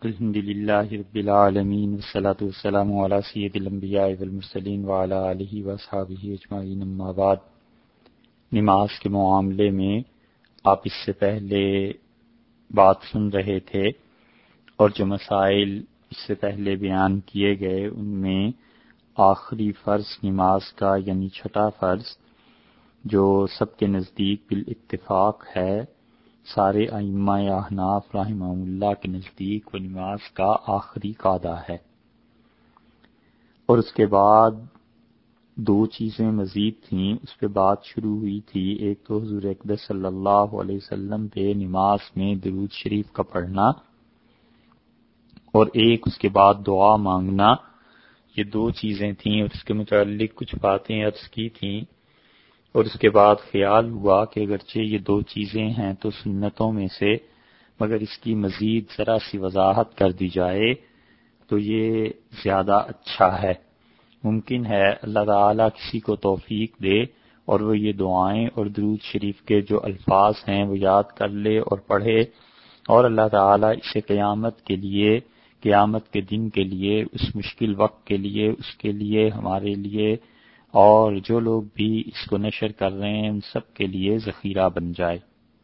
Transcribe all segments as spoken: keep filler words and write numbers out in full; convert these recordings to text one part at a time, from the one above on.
الحمد للہ رب العالمین والصلاة والسلام علی سید الانبیاء والمرسلین وعلی آلہ واصحابہ اجمعین، اما بعد۔ نماز کے معاملے میں آپ اس سے پہلے بات سن رہے تھے اور جو مسائل اس سے پہلے بیان کیے گئے ان میں آخری فرض نماز کا یعنی چھٹا فرض جو سب کے نزدیک بالاتفاق ہے، سارے ائمہ احناف رحمہ اللہ کے نزدیک وہ نماز کا آخری قاعدہ ہے، اور اس کے بعد دو چیزیں مزید تھیں، اس پہ بات شروع ہوئی تھی۔ ایک تو حضور اقدس صلی اللہ علیہ وسلم پہ نماز میں درود شریف کا پڑھنا، اور ایک اس کے بعد دعا مانگنا، یہ دو چیزیں تھیں، اور اس کے متعلق کچھ باتیں عرض کی تھیں، اور اس کے بعد خیال ہوا کہ اگرچہ یہ دو چیزیں ہیں تو سنتوں میں سے، مگر اس کی مزید ذرا سی وضاحت کر دی جائے تو یہ زیادہ اچھا ہے۔ ممکن ہے اللہ تعالیٰ کسی کو توفیق دے اور وہ یہ دعائیں اور درود شریف کے جو الفاظ ہیں وہ یاد کر لے اور پڑھے، اور اللہ تعالیٰ اسے قیامت کے لیے، قیامت کے دن کے لیے، اس مشکل وقت کے لیے، اس کے لیے، ہمارے لیے اور جو لوگ بھی اس کو نشر کر رہے ہیں ان سب کے لیے ذخیرہ بن جائے۔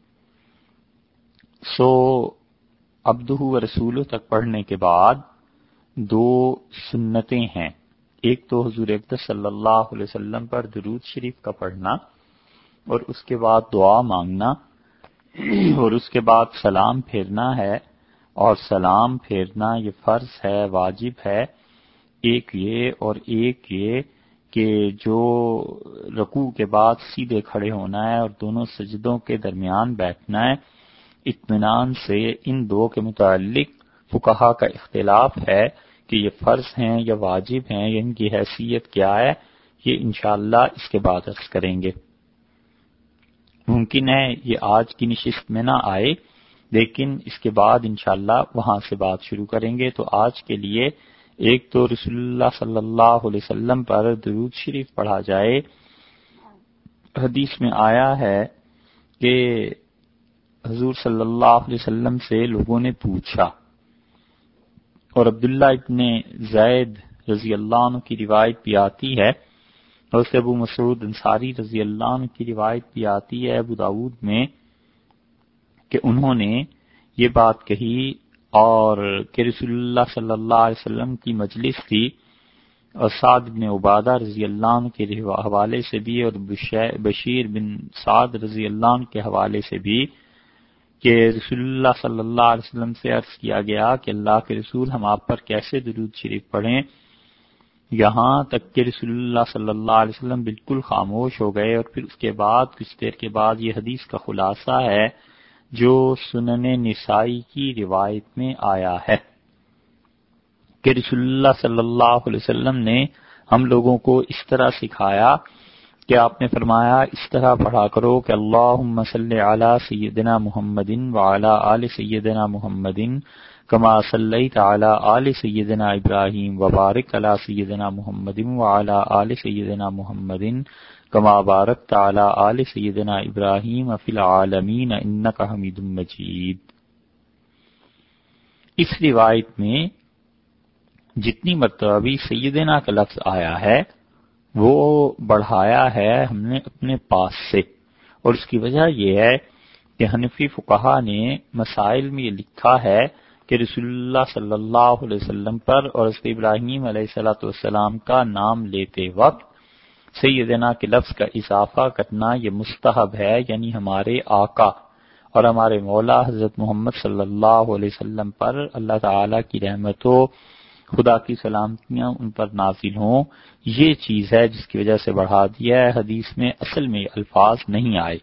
سو عبدہ و رسولہ تک پڑھنے کے بعد دو سنتیں ہیں، ایک تو حضور اقدس صلی اللہ علیہ وسلم پر درود شریف کا پڑھنا، اور اس کے بعد دعا مانگنا، اور اس کے بعد سلام پھیرنا ہے، اور سلام پھیرنا یہ فرض ہے، واجب ہے۔ ایک یہ اور ایک یہ کہ جو رکوع کے بعد سیدھے کھڑے ہونا ہے اور دونوں سجدوں کے درمیان بیٹھنا ہے اطمینان سے۔ ان دو کے متعلق فقہا کا اختلاف ہے کہ یہ فرض ہیں یا واجب ہیں یا ان کی حیثیت کیا ہے، یہ انشاءاللہ اس کے بعد عرض کریں گے۔ ممکن ہے یہ آج کی نشست میں نہ آئے، لیکن اس کے بعد انشاءاللہ وہاں سے بات شروع کریں گے۔ تو آج کے لیے ایک تو رسول اللہ صلی اللہ علیہ وسلم پر درود شریف پڑھا جائے۔ حدیث میں آیا ہے کہ حضور صلی اللہ علیہ وسلم سے لوگوں نے پوچھا، اور عبداللہ ابن زید رضی اللہ عنہ کی روایت بھی آتی ہے، اور سے ابو مسعود انصاری رضی اللہ عنہ کی روایت بھی آتی ہے ابو داؤد میں، کہ انہوں نے یہ بات کہی، اور کہ رسول اللہ صلی اللہ علیہ وسلم کی مجلس تھی، اور سعد بن عبادہ رضی اللہ عنہ کے حوالے سے بھی اور بشیر بن سعد رضی اللہ عنہ کے حوالے سے بھی، کہ رسول اللہ صلی اللہ علیہ وسلم سے عرض کیا گیا کہ اللہ کے رسول ہم آپ پر کیسے درود شریف پڑھیں، یہاں تک کہ رسول اللہ صلی اللہ علیہ وسلم بالکل خاموش ہو گئے۔ اور پھر اس کے بعد کچھ دیر کے بعد یہ حدیث کا خلاصہ ہے جو سنن نسائی کی روایت میں آیا ہے کہ رسول اللہ صلی اللہ علیہ وسلم نے ہم لوگوں کو اس طرح سکھایا کہ آپ نے فرمایا اس طرح پڑھا کرو کہ اللہم صلی علی سیدنا محمد وعلی آل سیدنا محمد کما صلیت علی آل سیدنا ابراہیم وبارک علی سیدنا محمد وعلی آل سیدنا محمد کما بارکت علی آل سیدنا ابراہیم فی العالمین انک حمید مجید۔ اس روایت میں جتنی مرتبہ بھی سیدنا کا لفظ آیا ہے وہ بڑھایا ہے ہم نے اپنے پاس سے، اور اس کی وجہ یہ ہے کہ حنفی فقہا نے مسائل میں یہ لکھا ہے کہ رسول اللہ صلی اللہ علیہ وسلم پر اور حضرت ابراہیم علیہ الصلوۃ والسلام کا نام لیتے وقت سیدنا کے لفظ کا اضافہ کرنا یہ مستحب ہے، یعنی ہمارے آقا اور ہمارے مولا حضرت محمد صلی اللہ علیہ وسلم پر اللہ تعالی کی رحمت ہو، خدا کی سلامتیاں ان پر نازل ہوں، یہ چیز ہے جس کی وجہ سے بڑھا دیا ہے۔ حدیث میں اصل میں الفاظ نہیں آئے،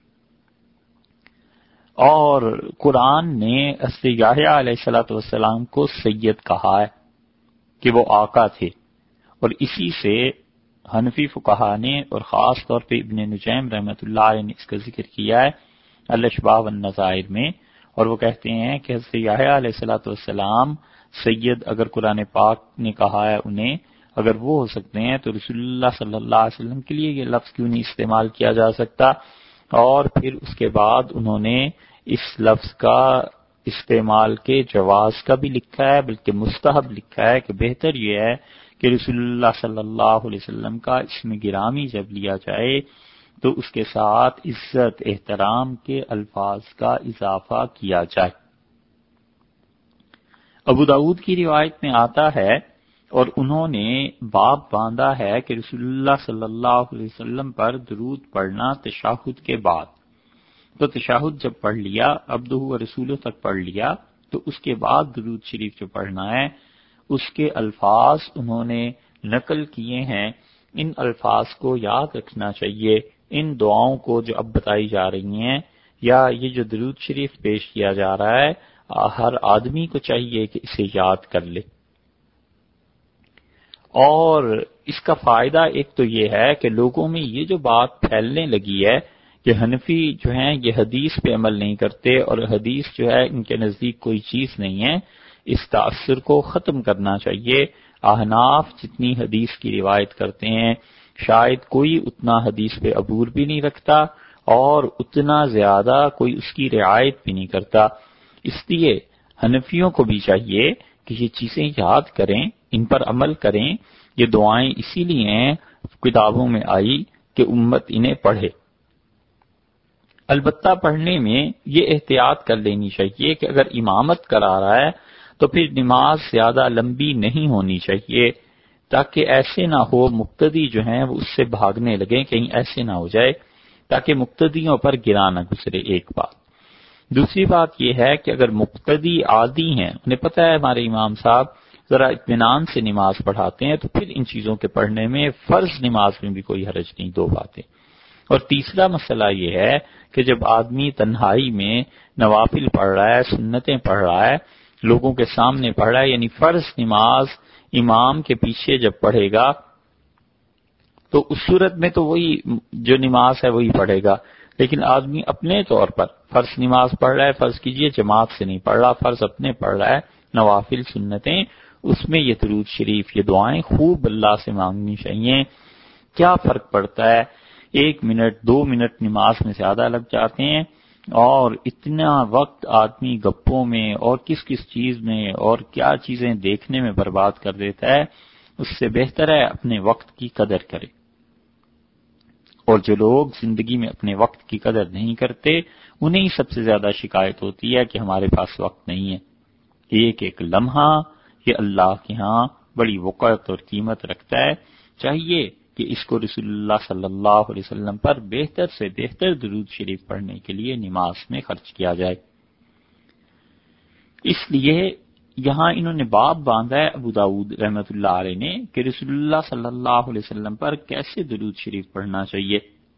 اور قرآن نے حضرت یحییٰ علیہ الصلوۃ والسلام کو سید کہا ہے کہ وہ آقا تھے، اور اسی سے حنفی فقہا نے اور خاص طور پہ ابن نجیم رحمۃ اللہ علیہ نے اس کا ذکر کیا ہے الاشباح والنظائر میں، اور وہ کہتے ہیں کہ حضرت یحییٰ علیہ الصلوۃ والسلام سید اگر قرآن پاک نے کہا ہے انہیں، اگر وہ ہو سکتے ہیں تو رسول اللہ صلی اللہ علیہ وسلم کے لیے یہ لفظ کیوں نہیں استعمال کیا جا سکتا؟ اور پھر اس کے بعد انہوں نے اس لفظ کا استعمال کے جواز کا بھی لکھا ہے، بلکہ مستحب لکھا ہے کہ بہتر یہ ہے کہ رسول اللہ صلی اللہ علیہ وسلم کا اسم گرامی جب لیا جائے تو اس کے ساتھ عزت احترام کے الفاظ کا اضافہ کیا جائے۔ ابو داؤد کی روایت میں آتا ہے اور انہوں نے باب باندھا ہے کہ رسول اللہ صلی اللہ علیہ وسلم پر درود پڑھنا تشہد کے بعد، تو تشہد جب پڑھ لیا، عبدہ و رسولہ تک پڑھ لیا، تو اس کے بعد درود شریف جو پڑھنا ہے اس کے الفاظ انہوں نے نقل کیے ہیں۔ ان الفاظ کو یاد رکھنا چاہیے، ان دعاؤں کو جو اب بتائی جا رہی ہیں یا یہ جو درود شریف پیش کیا جا رہا ہے، ہر آدمی کو چاہیے کہ اسے یاد کر لے۔ اور اس کا فائدہ ایک تو یہ ہے کہ لوگوں میں یہ جو بات پھیلنے لگی ہے کہ حنفی جو ہیں یہ حدیث پہ عمل نہیں کرتے اور حدیث جو ہے ان کے نزدیک کوئی چیز نہیں ہے، اس تاثر کو ختم کرنا چاہیے۔ احناف جتنی حدیث کی روایت کرتے ہیں شاید کوئی اتنا حدیث پہ عبور بھی نہیں رکھتا اور اتنا زیادہ کوئی اس کی رعایت بھی نہیں کرتا، اس لیے حنفیوں کو بھی چاہیے کہ یہ چیزیں یاد کریں، ان پر عمل کریں۔ یہ دعائیں اسی لیے ہیں کتابوں میں آئی کہ امت انہیں پڑھے۔ البتہ پڑھنے میں یہ احتیاط کر لینی چاہیے کہ اگر امامت کرا رہا ہے تو پھر نماز زیادہ لمبی نہیں ہونی چاہیے، تاکہ ایسے نہ ہو مقتدی جو ہیں وہ اس سے بھاگنے لگیں، کہیں ایسے نہ ہو جائے تاکہ مقتدیوں پر گرا نہ گزرے۔ ایک بات۔ دوسری بات یہ ہے کہ اگر مقتدی عادی ہیں، انہیں پتہ ہے ہمارے امام صاحب ذرا اطمینان سے نماز پڑھاتے ہیں، تو پھر ان چیزوں کے پڑھنے میں فرض نماز میں بھی کوئی حرج نہیں۔ دو باتیں۔ اور تیسرا مسئلہ یہ ہے کہ جب آدمی تنہائی میں نوافل پڑھ رہا ہے، سنتیں پڑھ رہا ہے، لوگوں کے سامنے پڑھ رہا ہے، یعنی فرض نماز امام کے پیچھے جب پڑھے گا تو اس صورت میں تو وہی جو نماز ہے وہی پڑھے گا، لیکن آدمی اپنے طور پر فرض نماز پڑھ رہا ہے، فرض کیجئے جماعت سے نہیں پڑھ رہا، فرض اپنے پڑھ رہا ہے، نوافل سنتیں، اس میں یہ درود شریف، یہ دعائیں خوب اللہ سے مانگنی چاہیے۔ کیا فرق پڑتا ہے؟ ایک منٹ دو منٹ نماز میں زیادہ لگ جاتے ہیں اور اتنا وقت آدمی گپوں میں اور کس کس چیز میں اور کیا چیزیں دیکھنے میں برباد کر دیتا ہے۔ اس سے بہتر ہے اپنے وقت کی قدر کرے۔ اور جو لوگ زندگی میں اپنے وقت کی قدر نہیں کرتے انہیں سب سے زیادہ شکایت ہوتی ہے کہ ہمارے پاس وقت نہیں ہے۔ ایک ایک لمحہ یہ اللہ کے ہاں بڑی وقت اور قیمت رکھتا ہے، چاہیے کہ اس کو رسول اللہ صلی اللہ علیہ وسلم پر بہتر سے بہتر درود شریف پڑھنے کے لیے نماز میں خرچ کیا جائے۔ اس لیے یہاں انہوں نے باب باندھا ہے ابو داؤد رحمۃ اللہ علیہ نے کہ رسول اللہ صلی اللہ علیہ وسلم پر کیسے درود شریف پڑھنا چاہیے،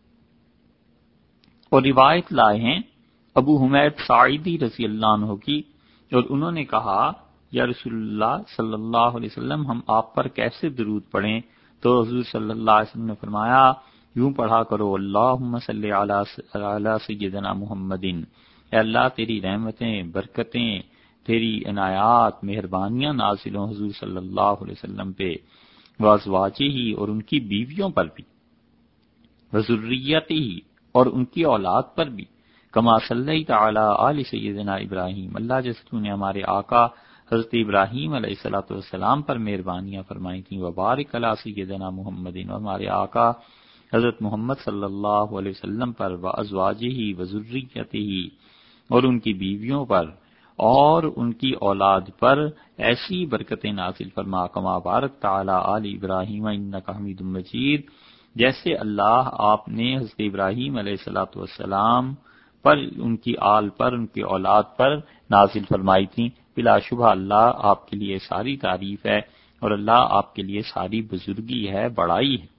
اور روایت لائے ہیں ابو حمید ساعدی رضی اللہ عنہ کی، اور انہوں نے کہا یا رسول اللہ صلی اللہ علیہ وسلم ہم آپ پر کیسے درود پڑھیں؟ تو حضور صلی اللہ علیہ وسلم نے فرمایا یوں پڑھا کرو، اللہم صلی علی سیدنا محمد، اے اللہ تیری رحمتیں، برکتیں، تیری عنایات، مہربانیاں نازل ہوں حضور صلی اللہ علیہ وسلم پہ، وازواجہ ہی، اور ان کی بیویوں پر بھی، وذریتہ ہی، اور ان کی اولاد پر بھی، کما صلیت علی آل سیدنا ابراہیم، اللہ جیسے تو نے ہمارے آقا حضرت ابراہیم علیہ الصلوۃ والسلام پر مہربانیاں فرمائی تھیں، وبارک علی سیدنا محمد، اور ہمارے آقا حضرت محمد صلی اللہ علیہ وسلم پر، وازواجہ وذریتہ، اور ان کی بیویوں پر اور ان کی اولاد پر ایسی برکتیں نازل فرما، کما بارک تعالی آل ابراہیم انک حمید مجید، جیسے اللہ آپ نے حضرت ابراہیم علیہ الصلوۃ والسلام پر، ان کی آل پر، ان کی اولاد پر نازل فرمائی تھی۔ بلا شبہ اللہ آپ کے لیے ساری تعریف ہے اور اللہ آپ کے لیے ساری بزرگی ہے، بڑائی ہے۔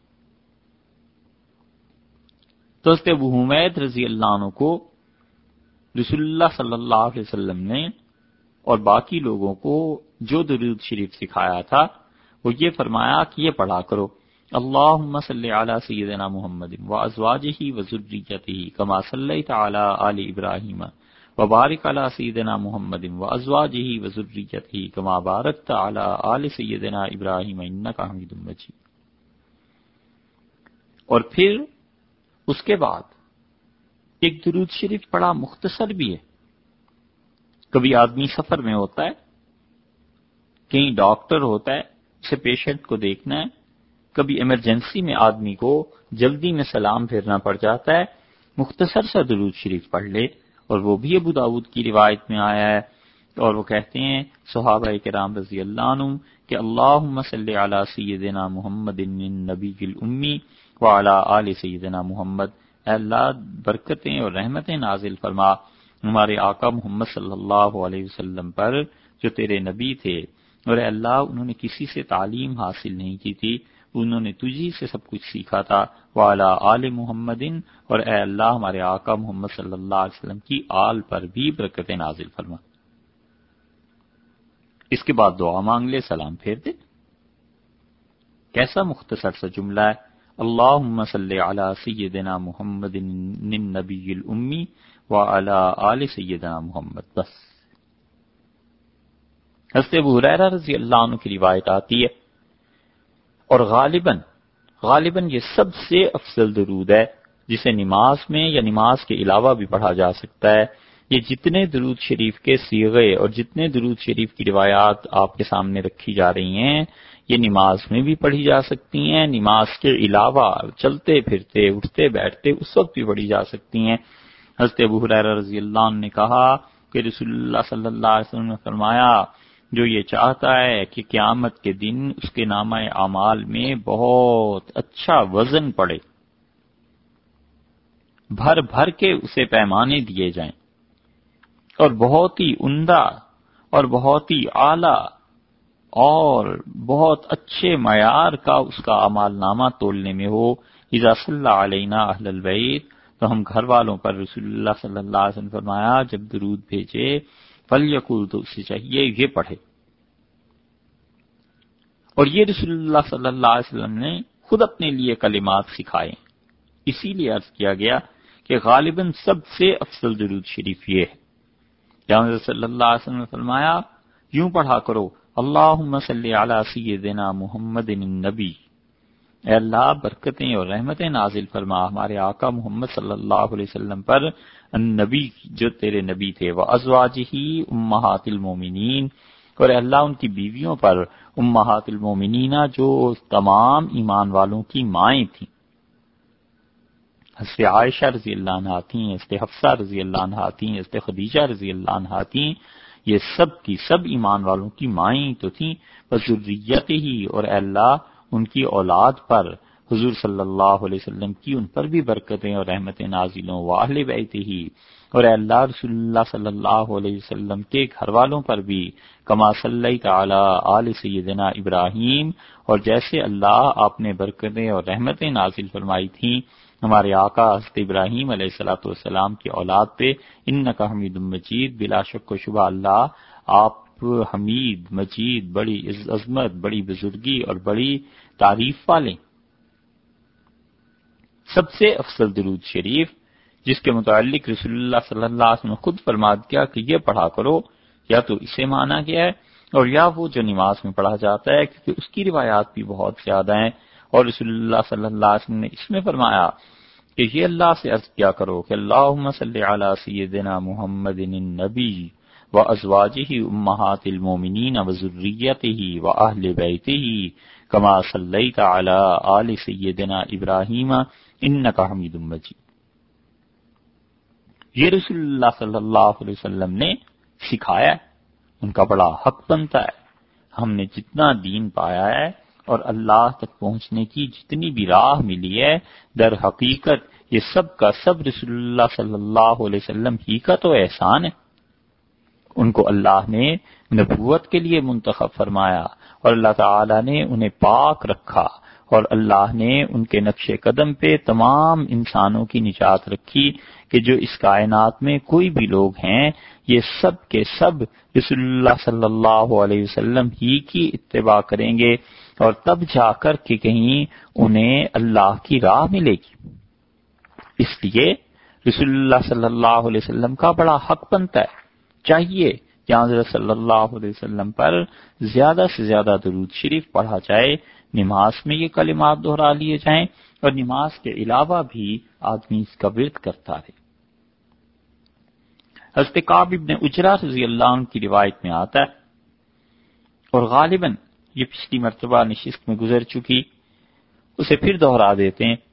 تو حضرت ابو حمید رضی اللہ عنہ کو رسول اللہ صلی اللہ علیہ وسلم نے اور باقی لوگوں کو جو درود شریف سکھایا تھا وہ یہ فرمایا کہ یہ پڑھا کرو، اللہم صلی علی سیدنا محمد وازواجہ وذریتہ کما صلیت علی آل ابراہیم وبارک علی سیدنا محمد وازواجہ وذریتہ کما بارکت علی آل سیدنا ابراہیم انک حمید مجید۔ اور پھر اس کے بعد ایک درود شریف بڑا مختصر بھی ہے، کبھی آدمی سفر میں ہوتا ہے، کہیں ڈاکٹر ہوتا ہے، اسے پیشنٹ کو دیکھنا ہے، کبھی ایمرجنسی میں آدمی کو جلدی میں سلام پھیرنا پڑ جاتا ہے، مختصر سا درود شریف پڑھ لے، اور وہ بھی ابو داؤد کی روایت میں آیا ہے، اور وہ کہتے ہیں صحابہ کرام رضی اللہ عنہم کہ اللہم صلی علی سیدنا محمد النبی الامی وعلی آل سیدنا محمد، اے اللہ برکتیں اور رحمتیں نازل فرما ہمارے آقا محمد صلی اللہ علیہ وسلم پر جو تیرے نبی تھے، اور اے اللہ انہوں نے کسی سے تعلیم حاصل نہیں کی تھی، انہوں نے تجھی سے سب کچھ سیکھا تھا، وعلی آل محمد، اور اے اللہ ہمارے آقا محمد صلی اللہ علیہ وسلم کی آل پر بھی برکتیں نازل فرما۔ اس کے بعد دعا مانگ لے، سلام پھیر دے۔ کیسا مختصر سا جملہ ہے، اللہم صلی علی سیدنا محمد النبی الامی وعلی آل سیدنا محمد، بس۔ حضرت ابو ہریرہ رضی اللہ عنہ کی روایت آتی ہے، اور غالباً غالباً یہ سب سے افضل درود ہے جسے نماز میں یا نماز کے علاوہ بھی پڑھا جا سکتا ہے۔ یہ جتنے درود شریف کے صیغے اور جتنے درود شریف کی روایات آپ کے سامنے رکھی جا رہی ہیں، یہ نماز میں بھی پڑھی جا سکتی ہیں، نماز کے علاوہ چلتے پھرتے اٹھتے بیٹھتے اس وقت بھی پڑھی جا سکتی ہیں۔ حضرت ابو ہریرہ رضی اللہ عنہ نے کہا کہ رسول اللہ صلی اللہ علیہ وسلم نے فرمایا، جو یہ چاہتا ہے کہ قیامت کے دن اس کے نامہ اعمال میں بہت اچھا وزن پڑے، بھر بھر کے اسے پیمانے دیے جائیں، اور بہت ہی عمدہ اور بہت ہی اعلیٰ اور بہت اچھے معیار کا اس کا اعمال نامہ تولنے میں ہو، اذا صلی علینا اہل البیت، تو ہم گھر والوں پر رسول اللہ صلی اللہ علیہ وسلم فرمایا جب درود بھیجے فلیقول، تو اسے چاہیے یہ پڑھے۔ اور یہ رسول اللہ صلی اللہ علیہ وسلم نے خود اپنے لیے کلمات سکھائے، اسی لیے عرض کیا گیا کہ غالباً سب سے افضل درود شریف یہ ہے۔ جہاں صلی اللہ علیہ وسلم نے فرمایا یوں پڑھا کرو، اللہم صلی علی سیدنا محمد النبی، اے اللہ برکتیں اور رحمتیں نازل فرما ہمارے آقا محمد صلی اللہ علیہ وسلم پر، النبی جو تیرے نبی تھے، وازواجہ امہات المومنین، اور اے اللہ ان کی بیویوں پر، امہات المومنین جو تمام ایمان والوں کی مائیں تھیں، حضرت عائشہ رضی اللہ عنہا تھیں، حضرت حفصہ رضی اللہ عنہا تھیں، حضرت خدیجہ رضی اللہ عنہا تھیں، یہ سب کی سب ایمان والوں کی مائیں تو تھیں، وذریت ہی، اور اے اللہ ان کی اولاد پر، حضور صلی اللہ علیہ وسلم کی ان پر بھی برکتیں اور رحمتیں نازل ہوں، واہل بیت ہی، اور اے اللہ رسول اللہ صلی اللہ علیہ وسلم کے گھر والوں پر بھی، کما صلیت علی آل سیدنا ابراہیم، اور جیسے اللہ آپ نے برکتیں اور رحمتیں نازل فرمائی تھیں ہمارے آقا حضرت ابراہیم علیہ الصلوۃ والسلام کی اولاد پہ، انک حمید مجید، بلا شک و شبہ اللہ آپ حمید مجید، بڑی عظمت، بڑی بزرگی اور بڑی تعریف والے۔ سب سے افضل درود شریف جس کے متعلق رسول اللہ صلی اللہ علیہ وسلم نے خود فرما دیا کہ یہ پڑھا کرو، یا تو اسے مانا گیا ہے اور یا وہ جو نماز میں پڑھا جاتا ہے، کیونکہ اس کی روایات بھی بہت زیادہ ہیں، اور رسول اللہ صلی اللہ علیہ وسلم نے اس میں فرمایا کہ یہ اللہ سے عرض کیا کرو کہ اللہم صلی علی سیدنا محمد النبی وازواجہ امہات المومنین وذریتہ واہل بیتہ کما صلیت علی آل سیدنا ابراہیم انک حمید مجید۔ یہ رسول اللہ صلی اللہ علیہ وسلم نے سکھایا ہے، ان کا بڑا حق بنتا ہے۔ ہم نے جتنا دین پایا ہے اور اللہ تک پہنچنے کی جتنی بھی راہ ملی ہے، در حقیقت یہ سب کا سب رسول اللہ صلی اللہ علیہ وسلم ہی کا تو احسان ہے۔ ان کو اللہ نے نبوت کے لیے منتخب فرمایا، اور اللہ تعالی نے انہیں پاک رکھا، اور اللہ نے ان کے نقش قدم پہ تمام انسانوں کی نجات رکھی کہ جو اس کائنات میں کوئی بھی لوگ ہیں، یہ سب کے سب رسول اللہ صلی اللہ علیہ وسلم ہی کی اتباع کریں گے، اور تب جا کر کہ کہیں انہیں اللہ کی راہ ملے گی۔ اس لیے رسول اللہ صلی اللہ علیہ وسلم کا بڑا حق بنتا ہے، چاہیے کہ حضرت صلی اللہ علیہ وسلم پر زیادہ سے زیادہ درود شریف پڑھا جائے، نماز میں یہ کلمات دہرا لیے جائیں، اور نماز کے علاوہ بھی آدمی اس کا ورد کرتا رہے۔ حضرت کعب ابن عجرہ رضی اللہ عنہ کی روایت میں آتا ہے، اور غالباً یہ پچھلی مرتبہ نشست میں گزر چکی، اسے پھر دوہرا دیتے ہیں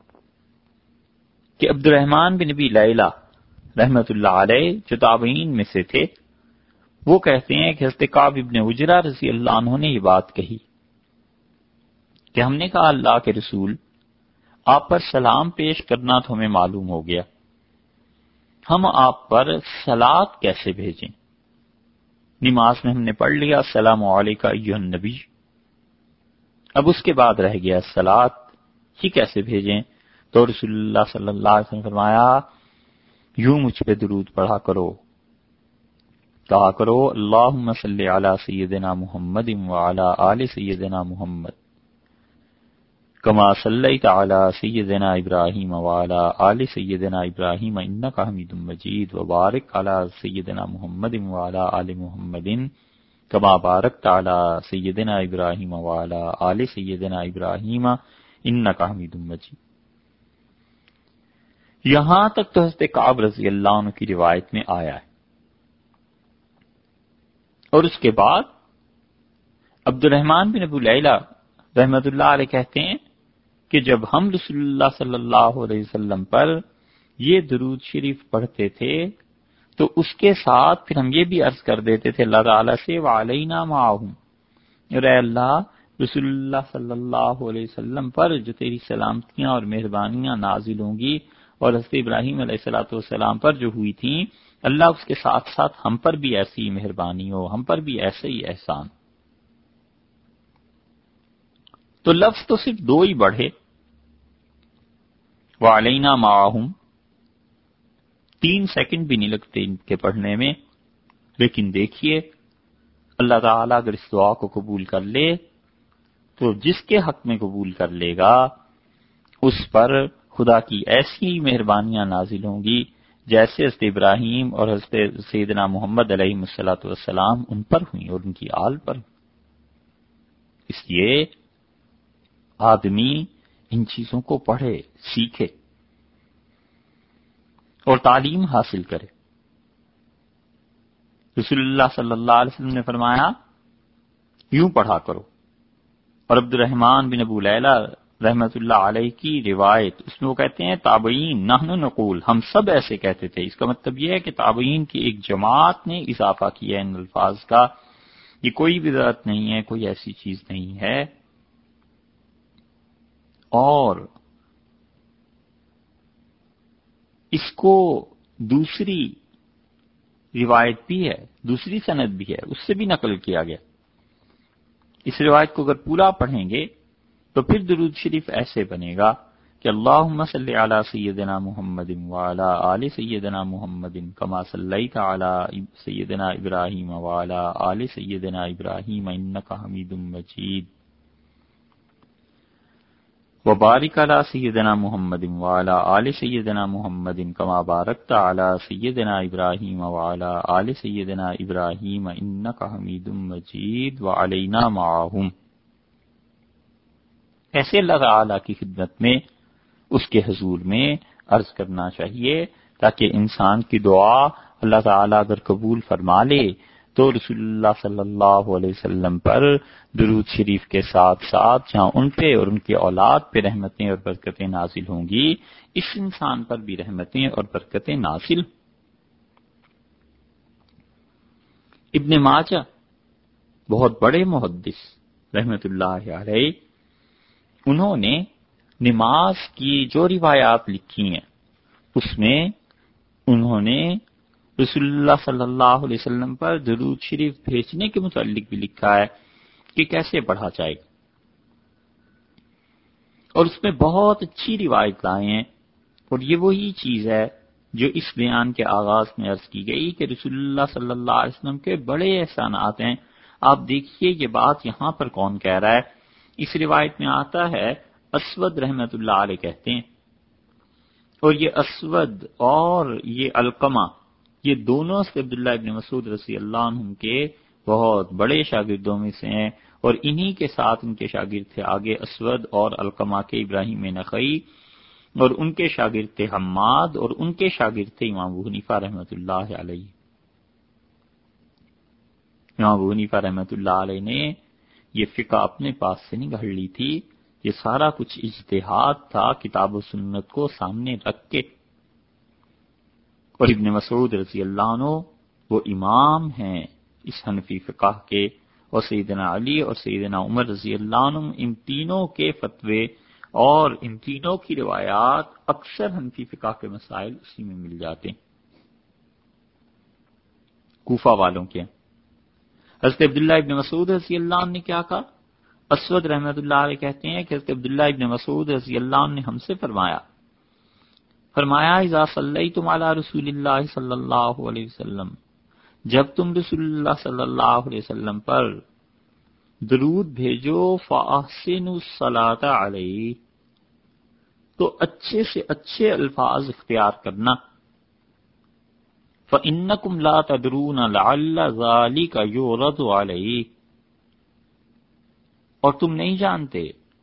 کہ عبد الرحمن بن ابی لیلہ رحمت اللہ علیہ جو تابعین میں سے تھے، وہ کہتے ہیں کہ حضرت کعب ابن عجرہ رضی اللہ عنہ نے یہ بات کہی کہ ہم نے کہا اللہ کے رسول، آپ پر سلام پیش کرنا تو ہمیں معلوم ہو گیا، ہم آپ پر صلات کیسے بھیجیں؟ نماز میں ہم نے پڑھ لیا السلام علیکم ایھا النبی، اب اس کے بعد رہ گیا صلات، یہ کیسے بھیجیں؟ تو رسول اللہ صلی اللہ علیہ وسلم نے فرمایا یوں مجھ پہ درود پڑھا کرو، کہا کرو اللہم صلی علی سیدنا محمد وعلی آل سیدنا محمد کما صلیت علی سیدنا ابراہیم وعلی آل سیدنا ابراہیم انک حمید مجید وبارک علی سیدنا محمد وعلی آل محمد کما بارکت علی سیدنا ابراہیم وعلی آل سیدنا ابراہیم انک حمید مجید۔ یہاں تک تو حضرت کعب رضی اللہ عنہ کی روایت میں آیا ہے، اور اس کے بعد عبد الرحمن بن ابو لیلہ رحمت اللہ علیہ کہتے ہیں کہ جب ہم رسول اللہ صلی اللہ علیہ وسلم پر یہ درود شریف پڑھتے تھے تو اس کے ساتھ پھر ہم یہ بھی عرض کر دیتے تھے اللہ تعالیٰ سے وعلینا معہم، اور اے اللہ رسول اللہ صلی اللہ علیہ وسلم پر جو تیری سلامتیاں اور مہربانیاں نازل ہوں گی اور حضرت ابراہیم علیہ الصلوۃ والسلام پر جو ہوئی تھیں، اللہ اس کے ساتھ ساتھ ہم پر بھی ایسی مہربانی ہو، ہم پر بھی ایسے ہی احسان۔ تو لفظ تو صرف دو ہی بڑھے، وعلینا معہم، تین سیکنڈ بھی نہیں لگتے ان کے پڑھنے میں، لیکن دیکھیے اللہ تعالیٰ اگر اس دعا کو قبول کر لے تو جس کے حق میں قبول کر لے گا اس پر خدا کی ایسی مہربانیاں نازل ہوں گی جیسے حضرت ابراہیم اور حضرت سیدنا محمد علیہ الصلوۃ والسلام ان پر ہوئی اور ان کی آل پر۔ اس لیے آدمی ان چیزوں کو پڑھے، سیکھے اور تعلیم حاصل کرے۔ رسول اللہ صلی اللہ علیہ وسلم نے فرمایا یوں پڑھا کرو، اور عبد الرحمن بن ابو لیلہ رحمت اللہ علیہ کی روایت، اس میں وہ کہتے ہیں تابعین نحن نقول، ہم سب ایسے کہتے تھے۔ اس کا مطلب یہ ہے کہ تابعین کی ایک جماعت نے اضافہ کیا ان الفاظ کا، یہ کوئی بدعت نہیں ہے، کوئی ایسی چیز نہیں ہے۔ اور اس کو دوسری روایت بھی ہے، دوسری سند بھی ہے، اس سے بھی نقل کیا گیا۔ اس روایت کو اگر پورا پڑھیں گے تو پھر درود شریف ایسے بنے گا کہ اللہم صلی علی سیدنا محمد وعلی آل سیدنا محمد کما صلیت علی سیدنا ابراہیم وعلی آل سیدنا ابراہیم انک حمید مجید وبارک علی سیدنا محمد وعلی آل سیدنا محمد کما بارکت علی سیدنا ابراہیم وعلی آل سیدنا ابراہیم انک حمید مجید وعلینا معہم۔ ایسے اللہ تعالی کی خدمت میں، اس کے حضور میں عرض کرنا چاہیے تاکہ انسان کی دعا اللہ تعالیٰ اگر قبول فرما لے تو رسول اللہ صلی اللہ علیہ وسلم پر درود شریف کے ساتھ ساتھ جہاں ان پہ اور ان کی اولاد پہ رحمتیں اور برکتیں نازل ہوں گی، اس انسان پر بھی رحمتیں اور برکتیں نازل۔ ابن ماجہ بہت بڑے محدث رحمت اللہ علیہ، انہوں نے نماز کی جو روایات لکھی ہیں اس میں انہوں نے رسول اللہ صلی اللہ علیہ وسلم پر درود شریف بھیجنے کے متعلق بھی لکھا ہے کہ کیسے پڑھا جائے گا، اور اس میں بہت اچھی روایت لائے ہیں۔ اور یہ وہی چیز ہے جو اس بیان کے آغاز میں عرض کی گئی کہ رسول اللہ صلی اللہ علیہ وسلم کے بڑے احسانات ہیں۔ آپ دیکھیے یہ بات یہاں پر کون کہہ رہا ہے، اس روایت میں آتا ہے اسود رحمت اللہ علیہ کہتے ہیں، اور یہ اسود اور یہ علقمہ یہ دونوں سے عبداللہ ابن مسعود رضی اللہ عنہ کے بہت بڑے شاگردوں میں سے ہیں، اور انہی کے ساتھ ان کے شاگرد تھے آگے اسود اور علقمہ کے ابراہیم نخعی، اور ان کے شاگرد تھے حماد، اور ان کے شاگرد تھے امام ابو حنیفہ رحمۃ اللہ علیہ۔ امام ابو حنیفہ رحمۃ اللہ علیہ نے یہ فقہ اپنے پاس سے نہیں گھڑ لی تھی، یہ سارا کچھ اجتہاد تھا کتاب و سنت کو سامنے رکھ کے۔ اور ابن مسعود رضی اللہ عنہ وہ امام ہیں اس حنفی فقہ کے، اور سیدنا علی اور سیدنا عمر رضی اللہ عنہ ان تینوں کے فتوے اور ان تینوں کی روایات اکثر حنفی فقہ کے مسائل اسی میں مل جاتے ہیں، کوفہ والوں کے۔ حضرت عبداللہ ابن مسعود رضی اللہ عنہ نے کیا کہا؟ اسود رحمۃ اللہ علیہ کہتے ہیں کہ حضرت عبداللہ ابن مسعود رضی اللہ عنہ نے ہم سے فرمایا فرمایا اذا صلیتم علی رسول اللہ صلی اللہ علیہ وسلم، جب تم رسول اللہ صلی اللہ علیہ وسلم پر درود بھیجو فاحسنوا الصلاۃ علیہ، تو اچھے سے اچھے الفاظ اختیار کرنا۔ فإنکم لا تدرون لعل ذلک یورد علیہ، اور تم نہیں جانتے،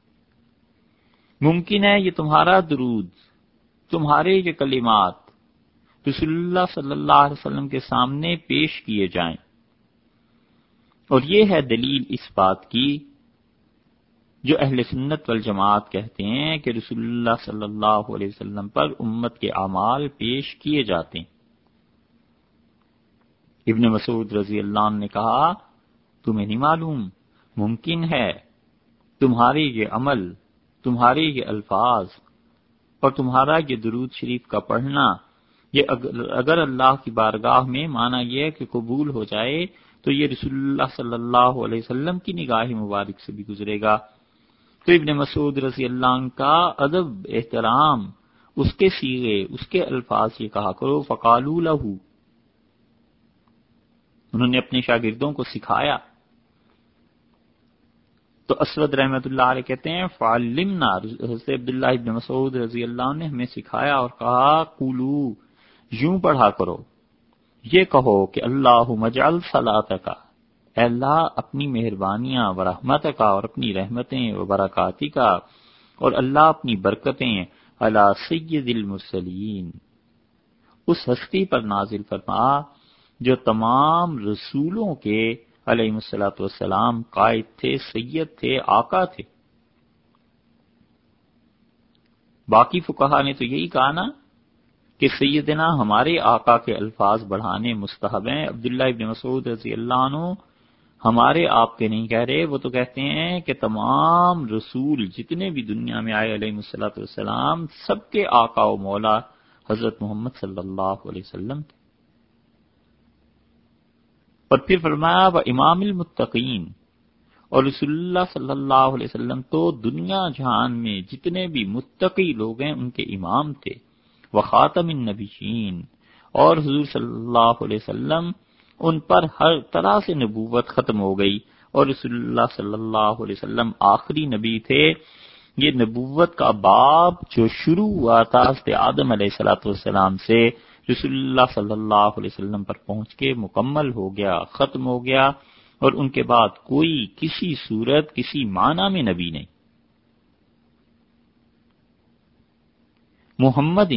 ممکن ہے یہ تمہارا درود، تمہارے یہ کلمات رسول اللہ صلی اللہ علیہ وسلم کے سامنے پیش کیے جائیں۔ اور یہ ہے دلیل اس بات کی جو اہل سنت والجماعت کہتے ہیں کہ رسول اللہ صلی اللہ علیہ وسلم پر امت کے اعمال پیش کیے جاتے ہیں۔ ابن مسعود رضی اللہ عنہ نے کہا تمہیں نہیں معلوم، ممکن ہے تمہارے یہ عمل، تمہارے یہ الفاظ اور تمہارا یہ درود شریف کا پڑھنا، یہ اگر اللہ کی بارگاہ میں مانا یہ ہے کہ قبول ہو جائے تو یہ رسول اللہ صلی اللہ علیہ وسلم کی نگاہ مبارک سے بھی گزرے گا۔ تو ابن مسعود رضی اللہ عنہ کا ادب، احترام، اس کے صیغے، اس کے الفاظ یہ کہا کرو فقالوا لہ، انہوں نے اپنے شاگردوں کو سکھایا۔ تو اسود رحمۃ اللہ علیہ کہتے ہیں فعلمنا، حضرت عبداللہ ابن مسعود رضی اللہ عنہ نے ہمیں سکھایا اور کہا قولو، یوں پڑھا کرو، یہ کہو کہ اللہم اجعل صلاتک، اے اللہ اپنی مہربانیاں و رحمتک، اور اپنی رحمتیں و برکاتک، اور اللہ اپنی برکتیں علی سید المرسلین، اس ہستی پر نازل فرما جو تمام رسولوں کے علیہ الصلوۃ والسلام قائد تھے، سید تھے، آقا تھے۔ باقی فقہا نے تو یہی کہا نا کہ سیدنا ہمارے آقا کے الفاظ بڑھانے مستحب ہیں۔ عبداللہ ابن مسعود رضی اللہ عنہ ہمارے آپ کے نہیں کہہ رہے، وہ تو کہتے ہیں کہ تمام رسول جتنے بھی دنیا میں آئے علیہ الصلوۃ والسلام سب کے آقا و مولا حضرت محمد صلی اللہ علیہ وسلم تھے۔ اور پھر فرمایا وہ امام المتقین، اور رسول اللہ صلی اللہ علیہ وسلم تو دنیا جہان میں جتنے بھی متقی لوگ ہیں ان کے امام تھے۔ وخاتم النبیین، اور حضور صلی اللہ علیہ وسلم ان پر ہر طرح سے نبوت ختم ہو گئی، اور رسول اللہ صلی اللہ علیہ وسلم آخری نبی تھے۔ یہ نبوت کا باب جو شروع ہوا تھا حضرت آدم علیہ الصلوۃ والسلام سے، رسول اللہ صلی اللہ علیہ وسلم پر پہنچ کے مکمل ہو گیا، ختم ہو گیا، اور ان کے بعد کوئی کسی صورت کسی معنی میں نبی نہیں۔ محمد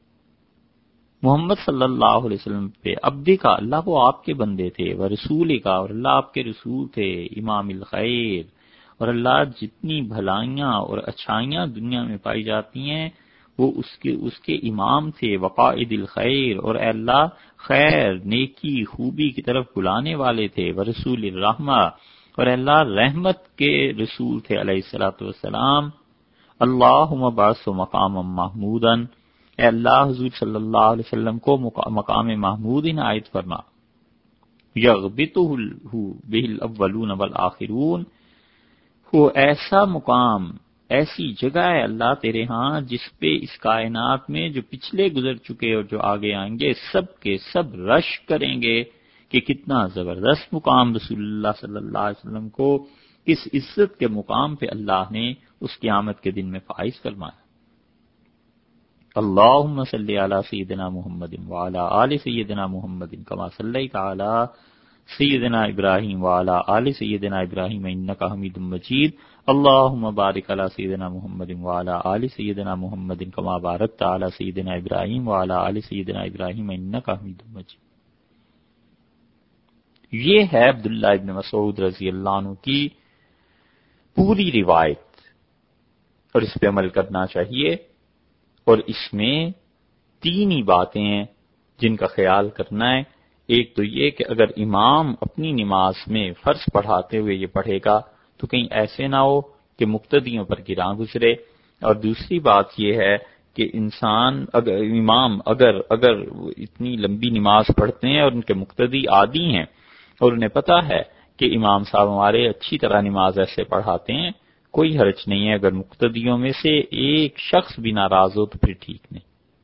محمد صلی اللہ علیہ وسلم پہ عبد کا، اللہ وہ آپ کے بندے تھے، وہ رسول کا، اور اللہ آپ کے رسول تھے، امام الخیر، اور اللہ جتنی بھلائیاں اور اچھائیاں دنیا میں پائی جاتی ہیں وہ اس کے اس کے امام تھے، وقائد الخیر، اور اے اللہ خیر، نیکی، خوبی کی طرف بلانے والے تھے، وہ رسول الرحمہ، اور اے اللہ رحمت کے رسول تھے علیہ الصلوۃ والسلام۔ اللہم بعث مقاما محمودا، اے اللہ حضور صلی اللہ علیہ وسلم کو مقام محمود عنایت فرما، یغبطہ بہ الاولون والآخرون، وہ ایسا مقام، ایسی جگہ ہے اللہ تیرے ہاں جس پہ اس کائنات میں جو پچھلے گزر چکے اور جو آگے آئیں گے سب کے سب رش کریں گے کہ کتنا زبردست مقام رسول اللہ صلی اللہ علیہ وسلم کو کس عزت کے مقام پہ اللہ نے اس قیامت کے دن میں فائز فرمایا۔ اللہم صلی علی سیدنا محمد وعلی آل سیدنا محمد کما صلیت علی سیدنا ابراہیم وعلی آل سیدنا ابراہیم انک حمید مجید اللہم بارک علی سیدنا محمد وعلی آل سیدنا محمد کما بارکت علی سیدنا ابراہیم وعلی آل سیدنا ابراہیم انک حمید مجید۔ یہ ہے عبداللہ ابن مسعود رضی اللہ عنہ کی پوری روایت، اور اس پہ عمل کرنا چاہیے۔ اور اس میں تین ہی باتیں ہیں جن کا خیال کرنا ہے۔ ایک تو یہ کہ اگر امام اپنی نماز میں فرض پڑھاتے ہوئے یہ پڑھے گا تو کہیں ایسے نہ ہو کہ مقتدیوں پر گراں گزرے، اور دوسری بات یہ ہے کہ انسان اگر امام اگر اگر اتنی لمبی نماز پڑھتے ہیں اور ان کے مقتدی عادی ہیں اور انہیں پتہ ہے کہ امام صاحب ہمارے اچھی طرح نماز ایسے پڑھاتے ہیں، کوئی حرج نہیں ہے اگر مقتدیوں میں سے ایک شخص بھی ناراض ہو تو پھر ٹھیک نہیں۔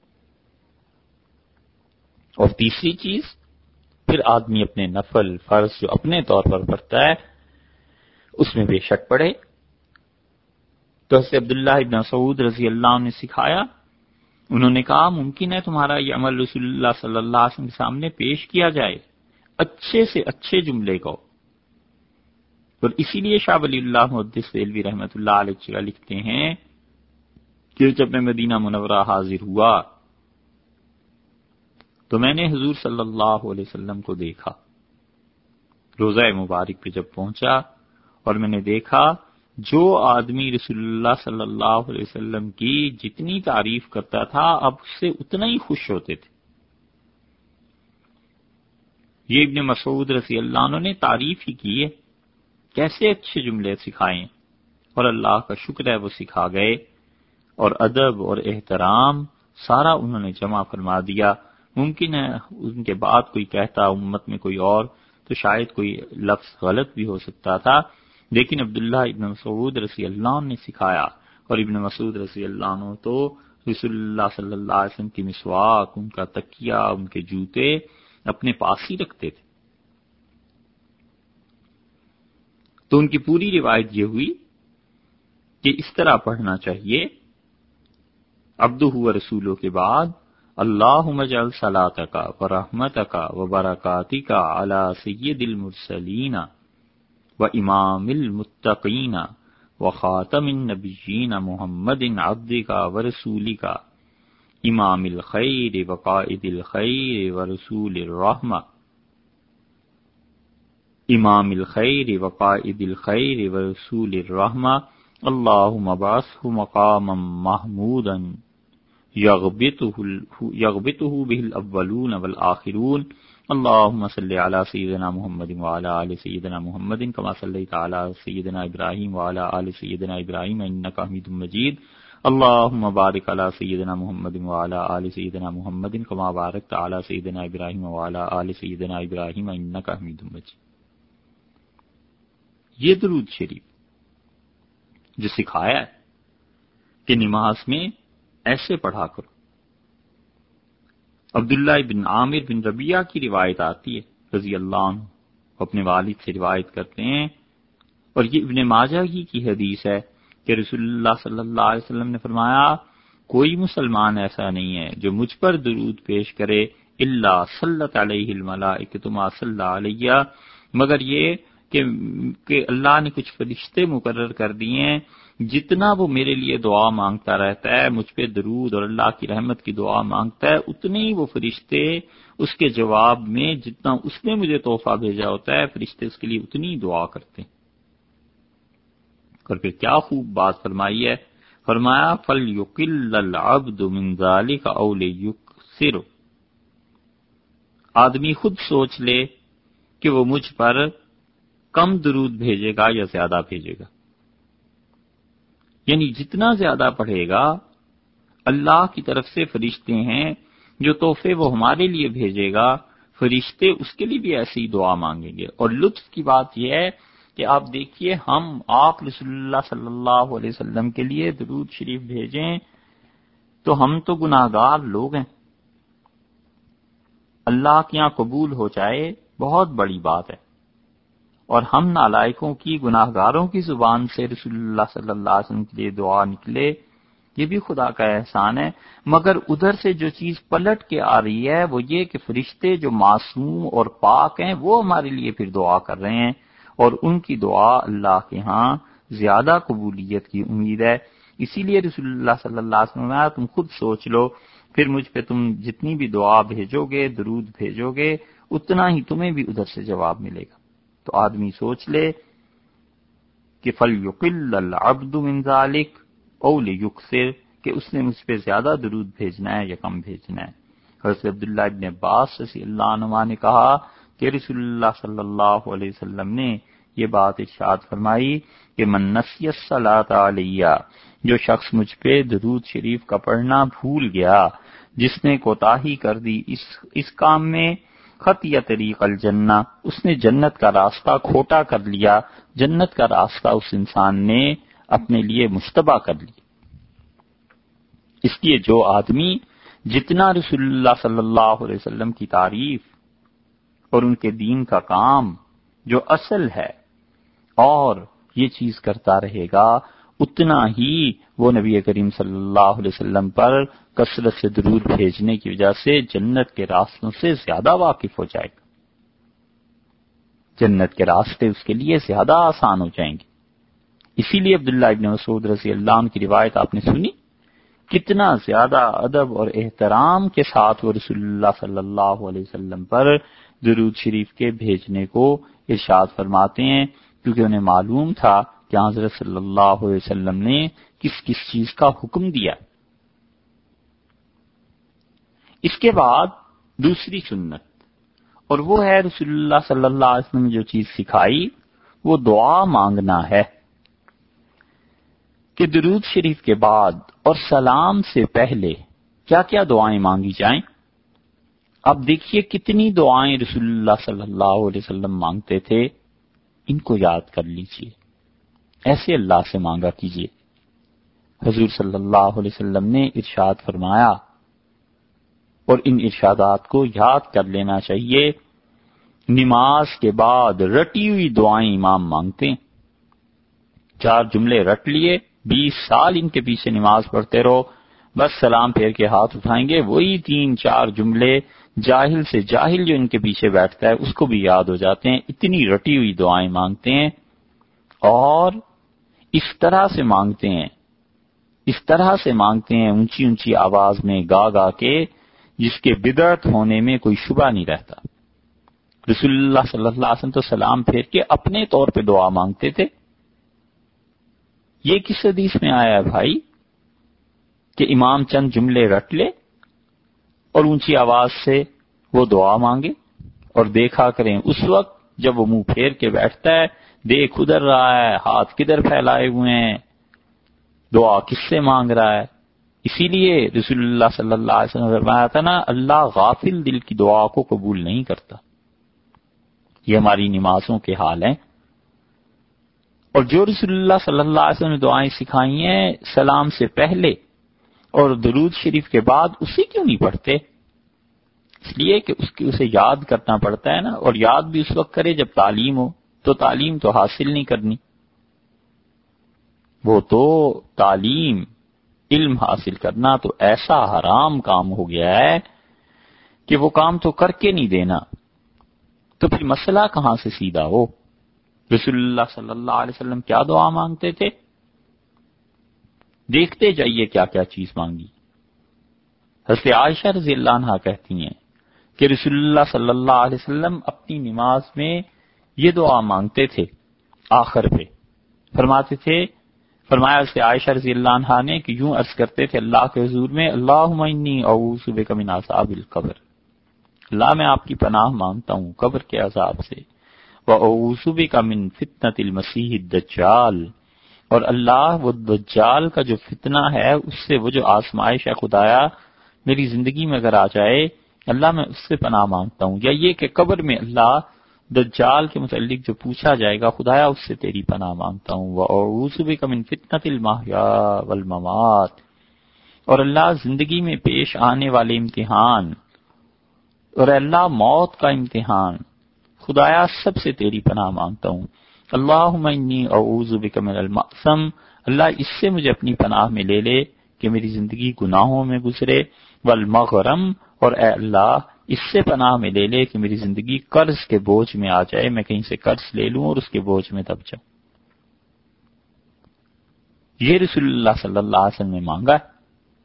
اور تیسری چیز، پھر آدمی اپنے نفل فرض جو اپنے طور پر پڑھتا ہے اس میں بے شک پڑھے۔ تو حضرت عبداللہ ابن مسعود رضی اللہ عنہ نے سکھایا، انہوں نے کہا ممکن ہے تمہارا یہ عمل رسول اللہ صلی اللہ علیہ وسلم کے سامنے پیش کیا جائے، اچھے سے اچھے جملے کو۔ اور اسی لیے شاہ ولی اللہ محدث دہلوی رحمۃ اللہ علیہ لکھتے ہیں کہ جب میں مدینہ منورہ حاضر ہوا تو میں نے حضور صلی اللہ علیہ وسلم کو دیکھا۔ روضہ مبارک پہ جب پہنچا اور میں نے دیکھا جو آدمی رسول اللہ صلی اللہ علیہ وسلم کی جتنی تعریف کرتا تھا اب اس سے اتنا ہی خوش ہوتے تھے۔ یہ ابن مسعود رضی اللہ عنہ نے تعریف ہی کی ہے، کیسے اچھے جملے سکھائیں، اور اللہ کا شکر ہے وہ سکھا گئے، اور ادب اور احترام سارا انہوں نے جمع فرما دیا۔ ممکن ہے ان کے بعد کوئی کہتا امت میں کوئی اور تو شاید کوئی لفظ غلط بھی ہو سکتا تھا، لیکن عبداللہ ابن مسعود رضی اللہ عنہ نے سکھایا، اور ابن مسعود رضی اللہ عنہ تو رسول اللہ صلی اللہ علیہ وسلم کی مسواک، ان کا تکیہ، ان کے جوتے اپنے پاس ہی رکھتے تھے۔ تو ان کی پوری روایت یہ ہوئی کہ اس طرح پڑھنا چاہیے، عبدہ و رسولوں کے بعد اللہم اجعل صلاتک و رحمتک و برکاتک علی سید المرسلین و امام المتقین و خاتم النبیین محمد عبدک و رسولک امام الخیر و قائد الخیر و رسول الرحمہ امام الخیر و قائد الخیر و رسول الرحمہ اللہم ابعثہ مقاما محمودا یغبطہ بہ الاولون والآخرون اللہم صلی علی سیدنا محمد وعلی آل سیدنا محمد کما صلیت علی سیدنا ابراہیم وعلی آل سیدنا ابراہیم انک حمید مجید اللہم بارک علی سیدنا محمد وعلی آل سیدنا محمد کما بارکت علی سیدنا ابراہیم وعلی آل سیدنا ابراہیم انک حمید مجید۔ یہ درود شریف جو سکھایا ہے کہ نماز میں ایسے پڑھا کرو۔ عبداللہ بن عامر بن ربیعہ کی روایت آتی ہے رضی اللہ عنہ، اپنے والد سے روایت کرتے ہیں، اور یہ ابن ماجہ ہی کی حدیث ہے کہ رسول اللہ صلی اللہ علیہ وسلم نے فرمایا کوئی مسلمان ایسا نہیں ہے جو مجھ پر درود پیش کرے الا صلت علیہ الملائکۃ ما صلی علیہ، مگر یہ کہ کہ اللہ نے کچھ فرشتے مقرر کر دیے ہیں جتنا وہ میرے لیے دعا مانگتا رہتا ہے، مجھ پہ درود اور اللہ کی رحمت کی دعا مانگتا ہے، اتنے ہی وہ فرشتے اس کے جواب میں جتنا اس نے مجھے تحفہ بھیجا ہوتا ہے فرشتے اس کے لیے اتنی ہی دعا کرتے ہیں۔ اور پھر کیا خوب بات فرمائی ہے، فرمایا فَلْيُقِلَّ الْعَبْدُ مِنْ ذَلِكَ أَوْ لِيُكْثِرُ، آدمی خود سوچ لے کہ وہ مجھ پر کم درود بھیجے گا یا زیادہ بھیجے گا، یعنی جتنا زیادہ پڑھے گا اللہ کی طرف سے فرشتے ہیں جو تحفے وہ ہمارے لیے بھیجے گا، فرشتے اس کے لیے بھی ایسی دعا مانگیں گے۔ اور لطف کی بات یہ ہے کہ آپ دیکھیے ہم آپ رسول اللہ صلی اللہ علیہ وسلم کے لیے درود شریف بھیجیں تو ہم تو گناہ گار لوگ ہیں، اللہ کے یہاں قبول ہو جائے بہت بڑی بات ہے، اور ہم نالائکوں کی گناہ گاروں کی زبان سے رسول اللہ صلی اللہ علیہ وسلم کے لیے دعا نکلے یہ بھی خدا کا احسان ہے، مگر ادھر سے جو چیز پلٹ کے آ رہی ہے وہ یہ کہ فرشتے جو معصوم اور پاک ہیں وہ ہمارے لیے پھر دعا کر رہے ہیں، اور ان کی دعا اللہ کے ہاں زیادہ قبولیت کی امید ہے۔ اسی لیے رسول اللہ صلی اللہ علیہ وسلم نے تم خود سوچ لو، پھر مجھ پہ تم جتنی بھی دعا بھیجو گے، درود بھیجو گے، اتنا ہی تمہیں بھی ادھر سے جواب ملے گا۔ تو آدمی سوچ لے کہ فَلْيُقِلَّ الْعَبْدُ مِنْ ذَلِكَ أَوْ لِيُكْثِرْ، کہ اس نے مجھ پہ زیادہ درود بھیجنا ہے یا کم بھیجنا ہے۔ حضرت عبداللہ ابن عباس رضی اللہ عنہما نے کہا کہ رسول اللہ صلی اللہ علیہ وسلم نے یہ بات ارشاد فرمائی کہ من نسی الصلاۃ علیہ، جو شخص مجھ پہ درود شریف کا پڑھنا بھول گیا، جس نے کوتاہی کر دی اس اس کام میں، خطی طریق الجنہ، اس نے جنت کا راستہ کھوٹا کر لیا، جنت کا راستہ اس انسان نے اپنے لیے مشتبہ کر لیا۔ اس لیے جو آدمی جتنا رسول اللہ صلی اللہ علیہ وسلم کی تعریف اور ان کے دین کا کام جو اصل ہے اور یہ چیز کرتا رہے گا، اتنا ہی وہ نبی کریم صلی اللہ علیہ وسلم پر کثرت سے درود بھیجنے کی وجہ سے جنت کے راستوں سے زیادہ واقف ہو جائے گا، جنت کے راستے اس کے لیے زیادہ آسان ہو جائیں گے۔ اسی لیے عبداللہ ابن مسعود رضی اللہ عنہ کی روایت آپ نے سنی، کتنا زیادہ ادب اور احترام کے ساتھ وہ رسول اللہ صلی اللہ علیہ وسلم پر درود شریف کے بھیجنے کو ارشاد فرماتے ہیں، کیونکہ انہیں معلوم تھا کہ حضرت صلی اللہ علیہ وسلم نے کس کس چیز کا حکم دیا۔ اس کے بعد دوسری سنت، اور وہ ہے رسول اللہ صلی اللہ علیہ وسلم نے جو چیز سکھائی، وہ دعا مانگنا ہے کہ درود شریف کے بعد اور سلام سے پہلے کیا کیا دعائیں مانگی جائیں۔ اب دیکھیے کتنی دعائیں رسول اللہ صلی اللہ علیہ وسلم مانگتے تھے، ان کو یاد کر لیجئے، ایسے اللہ سے مانگا کیجئے۔ حضور صلی اللہ علیہ وسلم نے ارشاد فرمایا، اور ان ارشادات کو یاد کر لینا چاہیے، نماز کے بعد رٹی ہوئی دعائیں امام مانگتے ہیں، چار جملے رٹ لیے، بیس سال ان کے پیچھے نماز پڑھتے رہو، بس سلام پھیر کے ہاتھ اٹھائیں گے، وہی تین چار جملے جاہل سے جاہل جو ان کے پیچھے بیٹھتا ہے اس کو بھی یاد ہو جاتے ہیں، اتنی رٹی ہوئی دعائیں مانگتے ہیں، اور اس طرح سے مانگتے ہیں اس طرح سے مانگتے ہیں اونچی اونچی آواز میں گا گا کے، جس کے بدعت ہونے میں کوئی شبہ نہیں رہتا۔ رسول اللہ صلی اللہ علیہ وسلم تو سلام پھیر کے اپنے طور پہ دعا مانگتے تھے۔ یہ کس حدیث میں آیا ہے بھائی کہ امام چند جملے رٹ لے اور اونچی آواز سے وہ دعا مانگے، اور دیکھا کریں اس وقت جب وہ منہ پھیر کے بیٹھتا ہے، دیکھ ادھر رہا ہے، ہاتھ کدھر پھیلائے ہوئے ہیں، دعا کس سے مانگ رہا ہے۔ اسی لیے رسول اللہ صلی اللہ علیہ وسلم نے فرمایا تھا نا، اللہ غافل دل کی دعا کو قبول نہیں کرتا۔ یہ ہماری نمازوں کے حال ہیں، اور جو رسول اللہ صلی اللہ علیہ وسلم نے دعائیں سکھائی ہیں سلام سے پہلے اور درود شریف کے بعد، اسی کیوں نہیں پڑھتے؟ اس لیے کہ اس کی اسے یاد کرنا پڑتا ہے نا، اور یاد بھی اس وقت کرے جب تعلیم ہو، تو تعلیم تو حاصل نہیں کرنی، وہ تو تعلیم علم حاصل کرنا تو ایسا حرام کام ہو گیا ہے کہ وہ کام تو کر کے نہیں دینا، تو پھر مسئلہ کہاں سے سیدھا ہو۔ رسول اللہ صلی اللہ علیہ وسلم کیا دعا مانگتے تھے؟ دیکھتے جائیے کیا کیا چیز مانگی۔ حضرت عائشہ رضی اللہ عنہا کہتی ہیں کہ رسول اللہ صلی اللہ علیہ وسلم اپنی نماز میں یہ دعا مانگتے تھے، آخر پہ فرماتے تھے، فرمایا حضرت عائشہ رضی اللہ عنہا نے کہ یوں عرض کرتے تھے اللہ کے حضور میں، اللہم انی اعوذ بک من عذاب القبر، اللہ میں آپ کی پناہ مانگتا ہوں قبر کے عذاب سے، وَأَعُوذُ بِكَ مِن فِتْنَةِ الْمَسِيحِ الدَّجَّالِ، اور اللہ وہ دجال کا جو فتنہ ہے اس سے وہ جو آزمائش ہے خدایا میری زندگی میں اگر آ جائے، اللہ میں اس سے پناہ مانگتا ہوں، یا یہ کہ قبر میں اللہ دجال کے متعلق جو پوچھا جائے گا خدایا اس سے تیری پناہ مانگتا ہوں، وَأَعُوذُ بِكَ مِن فِتْنَةِ الْمَحْيَا وَالْمَمَاتِ، اور اللہ زندگی میں پیش آنے والے امتحان اور اللہ موت کا امتحان، خدایا سب سے تیری پناہ مانگتا ہوں، اللہم انی اعوذ بک من المأثم، اللہ اس سے مجھے اپنی پناہ میں لے لے کہ میری زندگی گناہوں میں گزرے، والمغرم، اور اے اللہ اس سے پناہ میں لے لے کہ میری زندگی قرض کے بوجھ میں آ جائے، میں کہیں سے قرض لے لوں اور اس کے بوجھ میں دب جاؤں۔ یہ رسول اللہ صلی اللہ علیہ وسلم نے مانگا ہے۔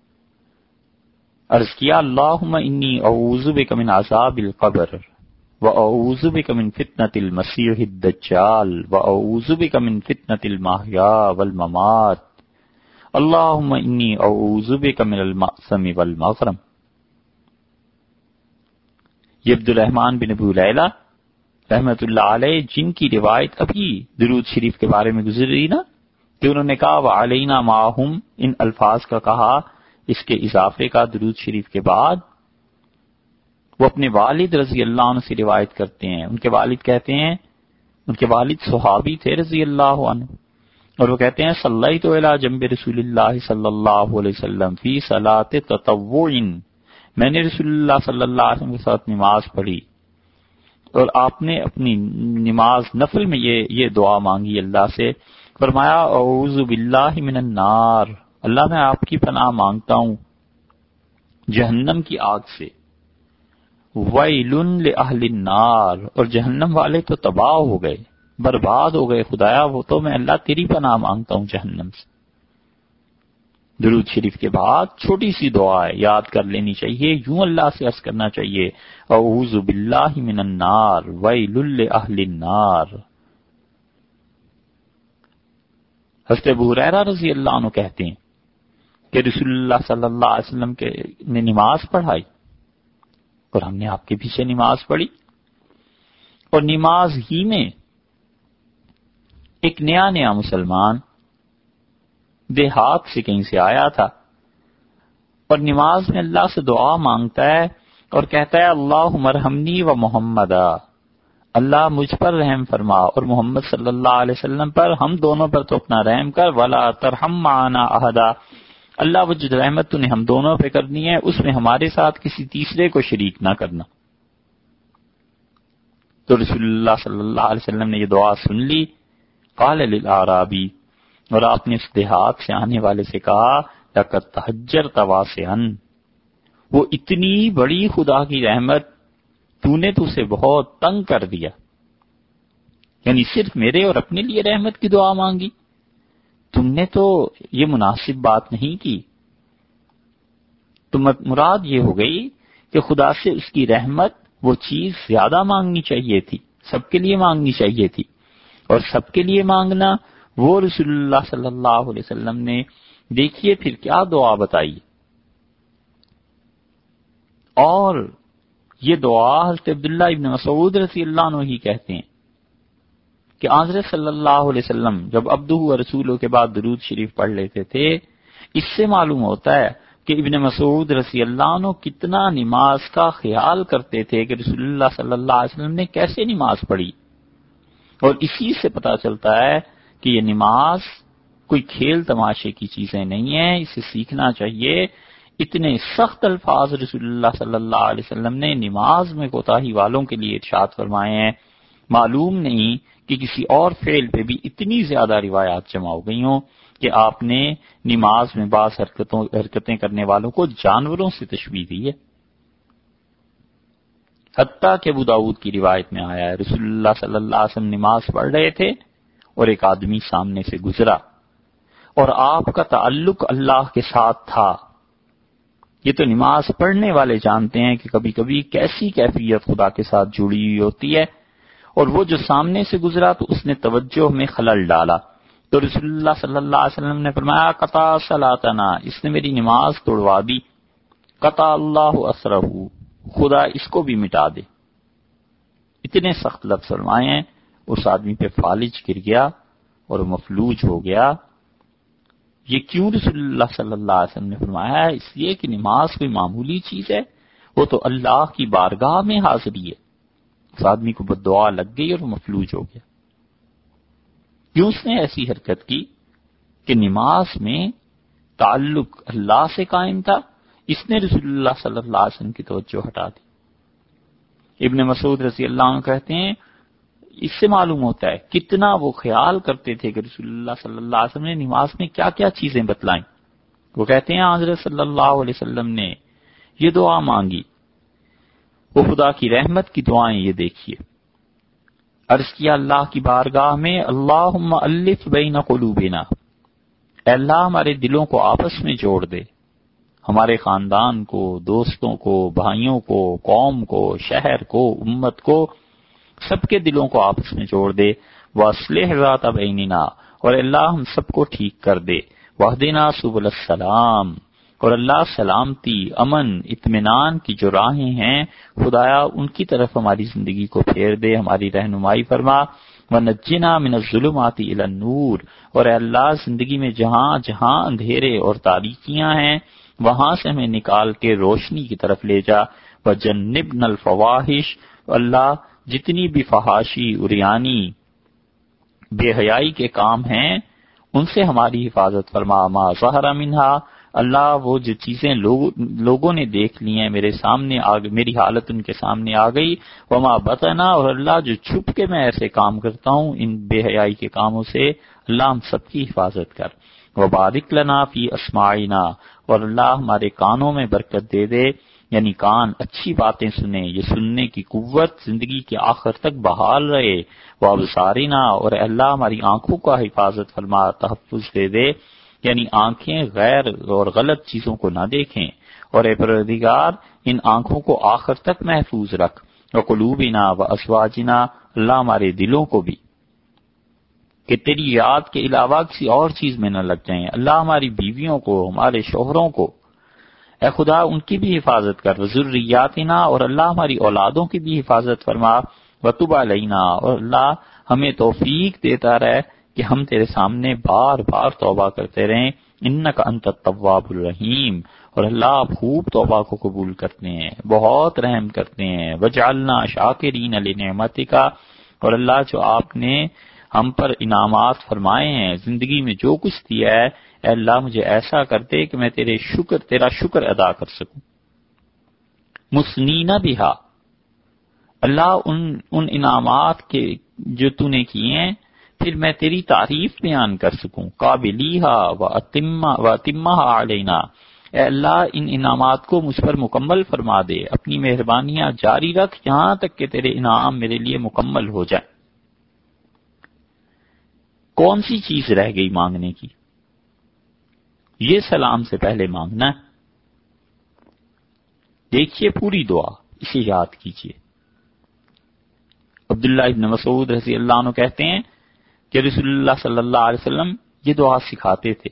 عرض کیا اللہم انی اعوذ بک من عذاب القبر واعوذ بک من فتنۃ المسیح الدجال واعوذ بک من فتنۃ المحیا والممات اللہم انی اعوذ بک من المأثم والمغرم۔ یہ عبد الرحمن بن ابو لیلہ رحمۃ اللہ علیہ، جن کی روایت ابھی درود شریف کے بارے میں گزر رہی نا، کہ انہوں نے کہا وعلینا معہم، ان الفاظ کا کہا اس کے اضافے کا درود شریف کے بعد، وہ اپنے والد رضی اللہ عنہ سے روایت کرتے ہیں۔ ان کے والد کہتے ہیں، ان کے والد صحابی تھے رضی اللہ عنہ، اور وہ کہتے ہیں صلیت علی جنب رسول اللہ صلی اللہ علیہ وسلم فی صلاۃ تطوع، میں نے رسول اللہ صلی اللہ علیہ وسلم کے ساتھ نماز پڑھی اور آپ نے اپنی نماز نفل میں یہ یہ دعا مانگی اللہ سے، فرمایا اعوذ باللہ من النار، اللہ میں آپ کی پناہ مانگتا ہوں جہنم کی آگ سے، ویل لأہل النار، اور جہنم والے تو تباہ ہو گئے، برباد ہو گئے خدایا، وہ تو میں اللہ تیری پناہ مانگتا ہوں جہنم سے۔ درود شریف کے بعد چھوٹی سی دعا ہے، یاد کر لینی چاہیے، یوں اللہ سے عرض کرنا چاہیے اعوذ باللہ من النار ویل لأہل النار۔ حضرت ابو ہریرہ رضی اللہ عنہ کہتے ہیں کہ رسول اللہ صلی اللہ علیہ وسلم کے نے نماز پڑھائی اور ہم نے آپ کے پیچھے نماز پڑھی، اور نماز ہی میں ایک نیا نیا مسلمان دیہات سے کہیں سے آیا تھا، اور نماز میں اللہ سے دعا مانگتا ہے اور کہتا ہے اللہم ارحمنی و محمدا، اللہ مجھ پر رحم فرما اور محمد صلی اللہ علیہ وسلم پر، ہم دونوں پر تو اپنا رحم کر، ولا ترحم معنا احدا، اللہ وہ جو رحمت تو نے ہم دونوں پہ کرنی ہے اس میں ہمارے ساتھ کسی تیسرے کو شریک نہ کرنا۔ تو رسول اللہ صلی اللہ علیہ وسلم نے یہ دعا سن لی، قال للاعرابی، اور آپ نے اس دیہات سے آنے والے سے کہا لقد تہجرت واسعا، وہ اتنی بڑی خدا کی رحمت تو نے تو اسے بہت تنگ کر دیا، یعنی صرف میرے اور اپنے لیے رحمت کی دعا مانگی، تم نے تو یہ مناسب بات نہیں کی۔ تو مراد یہ ہو گئی کہ خدا سے اس کی رحمت وہ چیز زیادہ مانگنی چاہیے تھی، سب کے لیے مانگنی چاہیے تھی، اور سب کے لیے مانگنا وہ رسول اللہ صلی اللہ علیہ وسلم نے دیکھیے پھر کیا دعا بتائی، اور یہ دعا حضرت عبداللہ ابن مسعود رضی اللہ عنہ ہی کہتے ہیں کہ حضرت صلی اللہ علیہ وسلم جب عبدہ و رسولہ کے بعد درود شریف پڑھ لیتے تھے، اس سے معلوم ہوتا ہے کہ ابن مسعود رضی اللہ عنہ کتنا نماز کا خیال کرتے تھے کہ رسول اللہ صلی اللہ علیہ وسلم نے کیسے نماز پڑھی، اور اسی سے پتہ چلتا ہے کہ یہ نماز کوئی کھیل تماشے کی چیزیں نہیں ہیں، اسے سیکھنا چاہیے۔ اتنے سخت الفاظ رسول اللہ صلی اللہ علیہ وسلم نے نماز میں کوتاہی والوں کے لیے ارشاد فرمائے ہیں، معلوم نہیں کہ کسی اور فعل پہ بھی اتنی زیادہ روایات جمع ہو گئی ہوں کہ آپ نے نماز میں بعض حرکتوں حرکتیں کرنے والوں کو جانوروں سے تشبیہ دی ہے۔ حتیٰ کہ ابو داؤد کی روایت میں آیا ہے رسول اللہ صلی اللہ علیہ وسلم نماز پڑھ رہے تھے اور ایک آدمی سامنے سے گزرا اور آپ کا تعلق اللہ کے ساتھ تھا۔ یہ تو نماز پڑھنے والے جانتے ہیں کہ کبھی کبھی کیسی کیفیت خدا کے ساتھ جڑی ہوئی ہوتی ہے، اور وہ جو سامنے سے گزرا تو اس نے توجہ میں خلل ڈالا، تو رسول اللہ صلی اللہ علیہ وسلم نے فرمایا قطع صلاتنا، اس نے میری نماز توڑوا دی، قطع اللہ اسرہ، خدا اس کو بھی مٹا دے۔ اتنے سخت لفظ فرمائے ہیں، اس آدمی پہ فالج گر گیا اور مفلوج ہو گیا۔ یہ کیوں رسول اللہ صلی اللہ علیہ وسلم نے فرمایا ہے؟ اس لیے کہ نماز کوئی معمولی چیز ہے، وہ تو اللہ کی بارگاہ میں حاضری ہے۔ اس آدمی کو بد دعا لگ گئی اور وہ مفلوج ہو گیا۔ کیوں اس نے ایسی حرکت کی کہ نماز میں تعلق اللہ سے قائم تھا، اس نے رسول اللہ صلی اللہ علیہ وسلم کی توجہ ہٹا دی۔ ابن مسعود رضی اللہ عنہ کہتے ہیں اس سے معلوم ہوتا ہے کتنا وہ خیال کرتے تھے کہ رسول اللہ صلی اللہ علیہ وسلم نے نماز میں کیا کیا چیزیں بتلائیں، وہ کہتے ہیں حضرت صلی اللہ علیہ وسلم نے یہ دعا مانگی، وہ خدا کی رحمت کی دعائیں یہ دیکھیے، عرض کیا اللہ کی بارگاہ میں اللہم الف بین قلوبنا، اے اللہ ہمارے دلوں کو آپس میں جوڑ دے، ہمارے خاندان کو، دوستوں کو، بھائیوں کو، قوم کو، شہر کو، امت کو، سب کے دلوں کو آپس میں جوڑ دے، واصلح ذات بیننا، اور اللہ ہم سب کو ٹھیک کر دے، واہدنا سبل السلام، اور اللہ سلامتی، امن، اطمینان کی جو راہیں ہیں خدایا ان کی طرف ہماری زندگی کو پھیر دے، ہماری رہنمائی فرما، ونجنا من الظلمات الی النور، اور اے اللہ زندگی میں جہاں جہاں اندھیرے اور تاریکیاں ہیں وہاں سے ہمیں نکال کے روشنی کی طرف لے جا، وجنبنا الفواحش، اللہ جتنی بھی فحاشی، عریانی، بے حیائی کے کام ہیں ان سے ہماری حفاظت فرما، ما ظہر منہا، اللہ وہ جو چیزیں لوگ لوگوں نے دیکھ لی ہیں میرے سامنے آ میری حالت ان کے سامنے آ گئی، وما بطنا، اور اللہ جو چھپ کے میں ایسے کام کرتا ہوں ان بے حیائی کے کاموں سے، اللہ ہم سب کی حفاظت کر، وبارک لنا فی اسماعنا، اور اللہ ہمارے کانوں میں برکت دے دے، یعنی کان اچھی باتیں سنیں، یہ سننے کی قوت زندگی کے آخر تک بحال رہے، وابصارنا، اور اللہ ہماری آنکھوں کا حفاظت فرما، تحفظ دے دے، یعنی آنکھیں غیر اور غلط چیزوں کو نہ دیکھیں، اور اے پروردگار ان آنکھوں کو آخر تک محفوظ رکھ، وقلوبنا وازواجنا، اللہ ہمارے دلوں کو بھی کہ تیری یاد کے علاوہ کسی اور چیز میں نہ لگ جائیں، اللہ ہماری بیویوں کو، ہمارے شوہروں کو اے خدا ان کی بھی حفاظت کر، وذریاتنا، اور اللہ ہماری اولادوں کی بھی حفاظت فرما، وتب علینا، اور اللہ ہمیں توفیق دیتا رہے کہ ہم تیرے سامنے بار بار توبہ کرتے رہیں، انک انت التواب الرحیم، اور اللہ آپ خوب توبہ کو قبول کرتے ہیں، بہت رحم کرتے ہیں، وجعلنا شاکرین لنعمتک، اور اللہ جو آپ نے ہم پر انعامات فرمائے ہیں، زندگی میں جو کچھ دیا ہے، اے اللہ مجھے ایسا کر دے کہ میں تیرے شکر تیرا شکر ادا کر سکوں، مسنین بہا، اللہ ان ان انعامات کے جو تو نے کیے ہیں پھر میں تیری تعریف بیان کر سکوں، قابلیہا واتمہا علینا، اے اللہ ان انعامات کو مجھ پر مکمل فرما دے، اپنی مہربانیاں جاری رکھ یہاں تک کہ تیرے انعام میرے لیے مکمل ہو جائیں۔ کون سی چیز رہ گئی مانگنے کی؟ یہ سلام سے پہلے مانگنا ہے۔ دیکھیے پوری دعا، اسے یاد کیجیے۔ عبداللہ ابن مسعود رضی اللہ عنہ کہتے ہیں کہ رسول اللہ صلی اللہ علیہ وسلم یہ دعا سکھاتے تھے،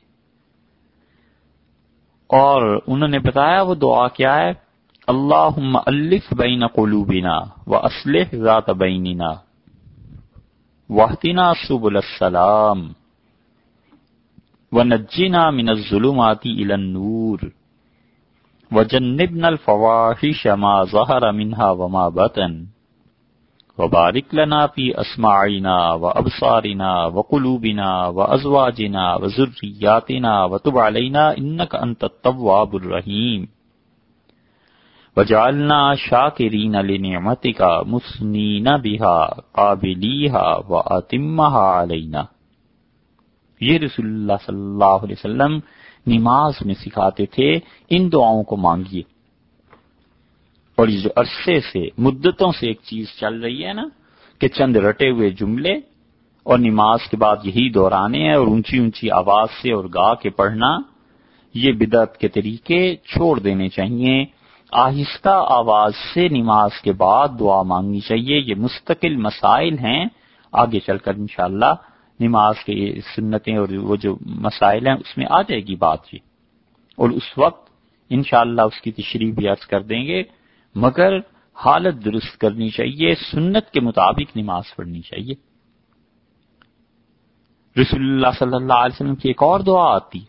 اور انہوں نے بتایا وہ دعا کیا ہے، اللہم الف بین قلوبنا واصلح ذات بیننا واہدنا سبل السلام ونجنا من الظلمات الی النور وجنبنا الفواحش ما ظہر منها وما بطن وبارک لنا فی اسماعنا وابصارنا وقلوبنا وازواجنا وذریاتنا وتب علینا انک انت التواب الرحیم وجعلنا شاکرین لنعمتک مثنین بہا قابلیہا واتمہا علینا۔ یہ رسول اللہ صلی اللہ علیہ وسلم نماز میں سکھاتے تھے، ان دعاؤں کو مانگیے۔ اور یہ جو عرصے سے مدتوں سے ایک چیز چل رہی ہے نا کہ چند رٹے ہوئے جملے اور نماز کے بعد یہی دہرانے ہیں اور اونچی اونچی آواز سے اور گا کے پڑھنا، یہ بدعت کے طریقے چھوڑ دینے چاہیے، آہستہ آواز سے نماز کے بعد دعا مانگنی چاہیے۔ یہ مستقل مسائل ہیں، آگے چل کر انشاءاللہ نماز کے سنتیں اور وہ جو مسائل ہیں اس میں آ جائے گی بات یہ، اور اس وقت انشاءاللہ اس کی تشریح بھی عرض کر دیں گے، مگر حالت درست کرنی چاہیے، سنت کے مطابق نماز پڑھنی چاہیے۔ رسول اللہ صلی اللہ علیہ وسلم کی ایک اور دعا آتی،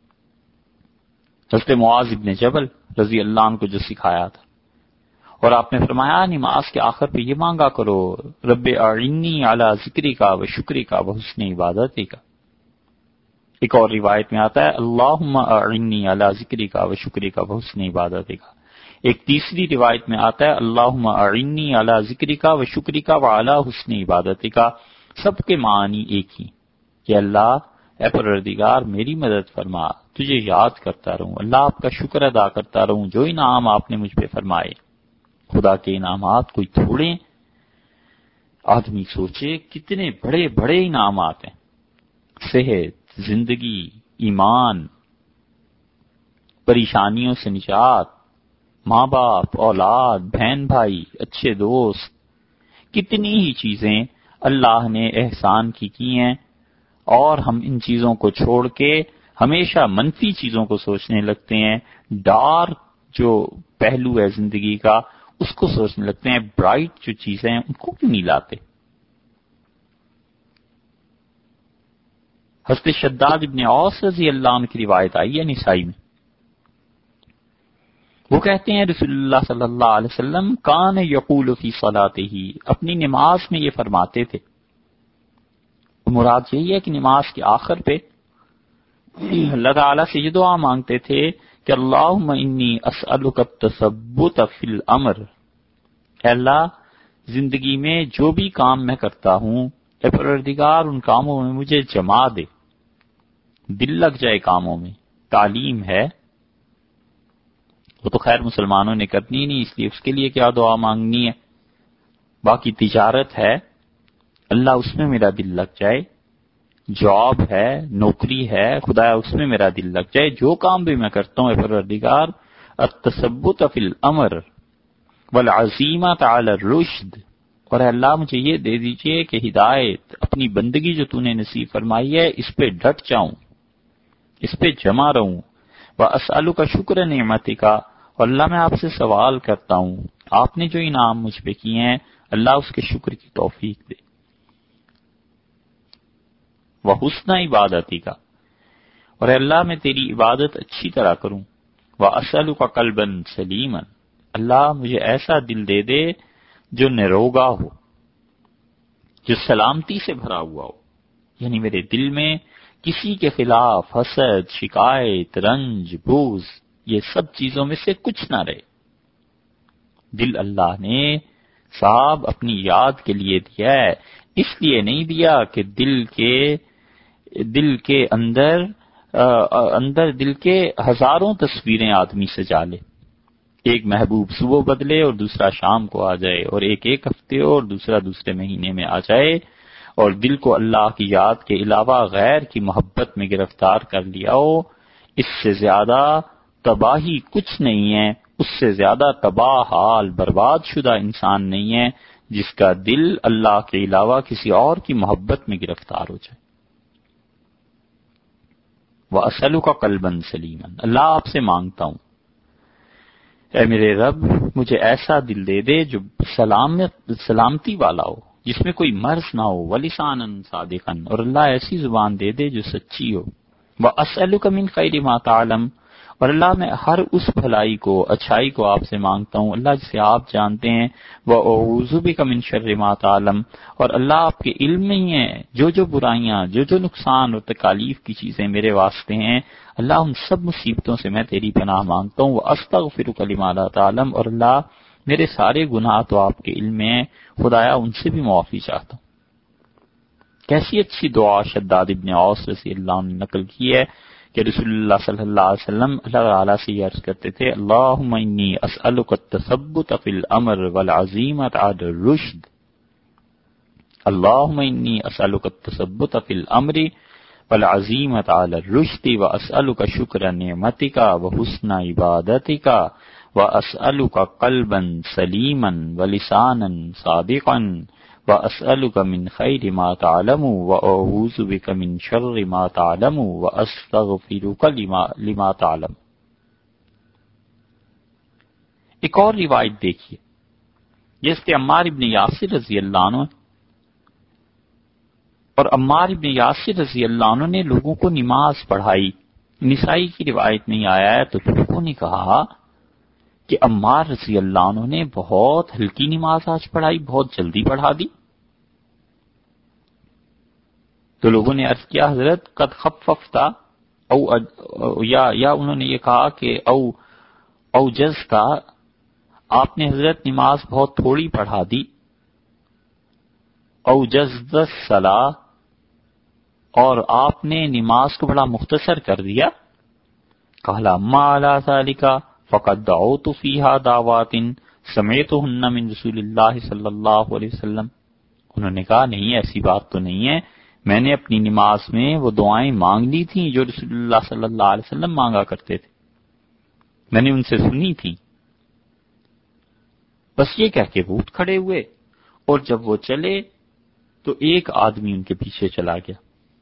حضرت معاذ ابن جبل رضی اللہ عنہ کو جو سکھایا تھا، اور آپ نے فرمایا نماز کے آخر پہ یہ مانگا کرو، رب اعنی علی ذکرک و شکرک و حسن عبادتک۔ ایک اور روایت میں آتا ہے اللہم اعنی علی ذکرک و شکرک و حسن عبادتک۔ ایک تیسری روایت میں آتا ہے اللہم اعنی علی ذکرک و شکرک و علی حسن عبادتک۔ سب کے معنی ایک ہی کہ اللہ اے پروردگار میری مدد فرما، تجھے یاد کرتا رہوں، اللہ آپ کا شکر ادا کرتا رہوں جو انعام آپ نے مجھ پہ فرمائے۔ خدا کے انعامات کوئی تھوڑے، آدمی سوچے کتنے بڑے بڑے انعامات ہیں، صحت، زندگی، ایمان، پریشانیوں سے نجات، ماں باپ، اولاد، بہن بھائی، اچھے دوست، کتنی ہی چیزیں اللہ نے احسان کی کی ہیں، اور ہم ان چیزوں کو چھوڑ کے ہمیشہ منفی چیزوں کو سوچنے لگتے ہیں، ڈارک جو پہلو ہے زندگی کا اس کو سوچنے لگتے ہیں، برائٹ جو چیزیں ہیں ان کو کیوں نہیں لاتے؟ حضرت شداد ابن اوس رضی اللہ عنہ کی روایت آئی ہے نسائی میں، وہ کہتے ہیں رسول اللہ صلی اللہ علیہ وسلم کان یقول فی صلاتہ، اپنی نماز میں یہ فرماتے تھے، مراد یہی ہے کہ نماز کے آخر پہ اللہ تعالیٰ سے یہ دعا مانگتے تھے کہ اللہم انی اسألک التثبت فی الامر، اے اللہ زندگی میں جو بھی کام میں کرتا ہوں اے پروردگار ان کاموں میں مجھے جما دے، دل لگ جائے کاموں میں۔ تعلیم ہے وہ تو خیر مسلمانوں نے کرنی نہیں، اس لیے اس کے لیے کیا دعا مانگنی ہے، باقی تجارت ہے اللہ اس میں میرا دل لگ جائے، جاب ہے، نوکری ہے، خدا اس میں میرا دل لگ جائے، جو کام بھی میں کرتا ہوں اے پروردگار التثبت فی الامر والعزیمۃ علی الرشد، اور اے اللہ مجھے یہ دے دیجئے کہ ہدایت اپنی بندگی جو تو نے نصیب فرمائی ہے اس پہ ڈٹ جاؤں، اس پہ جمع رہوں، واسألک شکر نعمتک، اور اللہ میں آپ سے سوال کرتا ہوں آپ نے جو انعام مجھ پہ کیے ہیں اللہ اس کے شکر کی توفیق دے، وحسن عبادتی کا، اور اے اللہ میں تیری عبادت اچھی طرح کروں، واسألک قلبا سلیما، اللہ مجھے ایسا دل دے دے جو نروگا ہو، جو سلامتی سے بھرا ہوا ہو، یعنی میرے دل میں کسی کے خلاف حسد، شکایت، رنج، بغض یہ سب چیزوں میں سے کچھ نہ رہے۔ دل اللہ نے صاحب اپنی یاد کے لیے دیا ہے، اس لیے نہیں دیا کہ دل کے دل کے اندر اندر دل کے ہزاروں تصویریں آدمی سجا لے، ایک محبوب صبح بدلے اور دوسرا شام کو آ جائے، اور ایک ایک ہفتے اور دوسرا دوسرے مہینے میں آ جائے، اور دل کو اللہ کی یاد کے علاوہ غیر کی محبت میں گرفتار کر لیا ہو، اس سے زیادہ تباہی کچھ نہیں ہے، اس سے زیادہ تباہ حال برباد شدہ انسان نہیں ہے جس کا دل اللہ کے علاوہ کسی اور کی محبت میں گرفتار ہو جائے۔ وَأَسْأَلُكَ قَلْبًا سَلِيمًا، اللہ آپ سے مانگتا ہوں اے میرے رب مجھے ایسا دل دے دے جو سلامت سلامتی والا ہو، جس میں کوئی مرض نہ ہو، وَلِسَانًا صَادِقًا، اور اللہ ایسی زبان دے دے جو سچی ہو، وَأَسْأَلُكَ مِنْ خَيْرِ مَا تَعْلَمُ، اور اللہ میں ہر اس بھلائی کو، اچھائی کو آپ سے مانگتا ہوں اللہ جسے آپ جانتے ہیں، وَأَعُوذُ بِكَ مِنْ شَرِّ مَا تَعْلَمُ، اور اللہ آپ کے علم میں ہی ہے جو جو برائیاں، جو جو نقصان اور تکالیف کی چیزیں میرے واسطے ہیں، اللہ ان سب مصیبتوں سے میں تیری پناہ مانگتا ہوں، وَأَسْتَغْفِرُكَ لِمَا لَا تَعْلَمُ، اور اللہ میرے سارے گناہ تو آپ کے علم میں ہیں، خدایا ان سے بھی معافی چاہتا ہوں۔ کیسی اچھی دعا شداد ابن اوس رضی اللہ عنہ نے نقل کی ہے کہ رسول اللہ صلی اللہ علیہ وسلم اللہ تعالیٰ سے یہ عرض کرتے تھے اللہم انی اسألک التثبت فی الامر والعزیمت علی الرشد، اللہم انی اسألک التثبت فی الامر والعزیمت علی الرشد واسألک شکر نعمتک وحسن عبادتک واسألک قلبا سلیما ولسانا صادقا وَأَسْأَلُكَ مِنْ خَيْرِ مَا تَعْلَمُ وَأَعُوذُ بِكَ مِنْ شَرِّ مَا تَعْلَمُ وَأَسْتَغْفِرُكَ لِمَا تَعْلَمُ۔ ایک اور روایت دیکھیے، جس کے عمار ابن یاسر رضی اللہ عنہ، اور عمار ابن یاسر رضی اللہ عنہ نے لوگوں کو نماز پڑھائی، نسائی کی روایت میں آیا ہے، تو لوگوں نے کہا کہ عمار رضی اللہ عنہ نے بہت ہلکی نماز آج پڑھائی، بہت جلدی پڑھا دی۔ تو لوگوں نے عرض کیا حضرت قد خففتا او یا یا انہوں نے یہ کہا کہ او او جز کا، آپ نے حضرت نماز بہت تھوڑی پڑھا دی، او جز الصلاۃ، اور آپ نے نماز کو بڑا مختصر کر دیا. قال اما علی ذلک فقد دعوت فیہا دعوات سمعتہن من رسول اللہ صلی اللہ علیہ وسلم. انہوں نے کہا نہیں، ایسی بات تو نہیں ہے، میں نے اپنی نماز میں وہ دعائیں مانگ لی تھیں جو رسول اللہ صلی اللہ علیہ وسلم مانگا کرتے تھے، میں نے ان سے سنی تھی. بس یہ کہہ کے وہ اٹھ کھڑے ہوئے، اور جب وہ چلے تو ایک آدمی ان کے پیچھے چلا گیا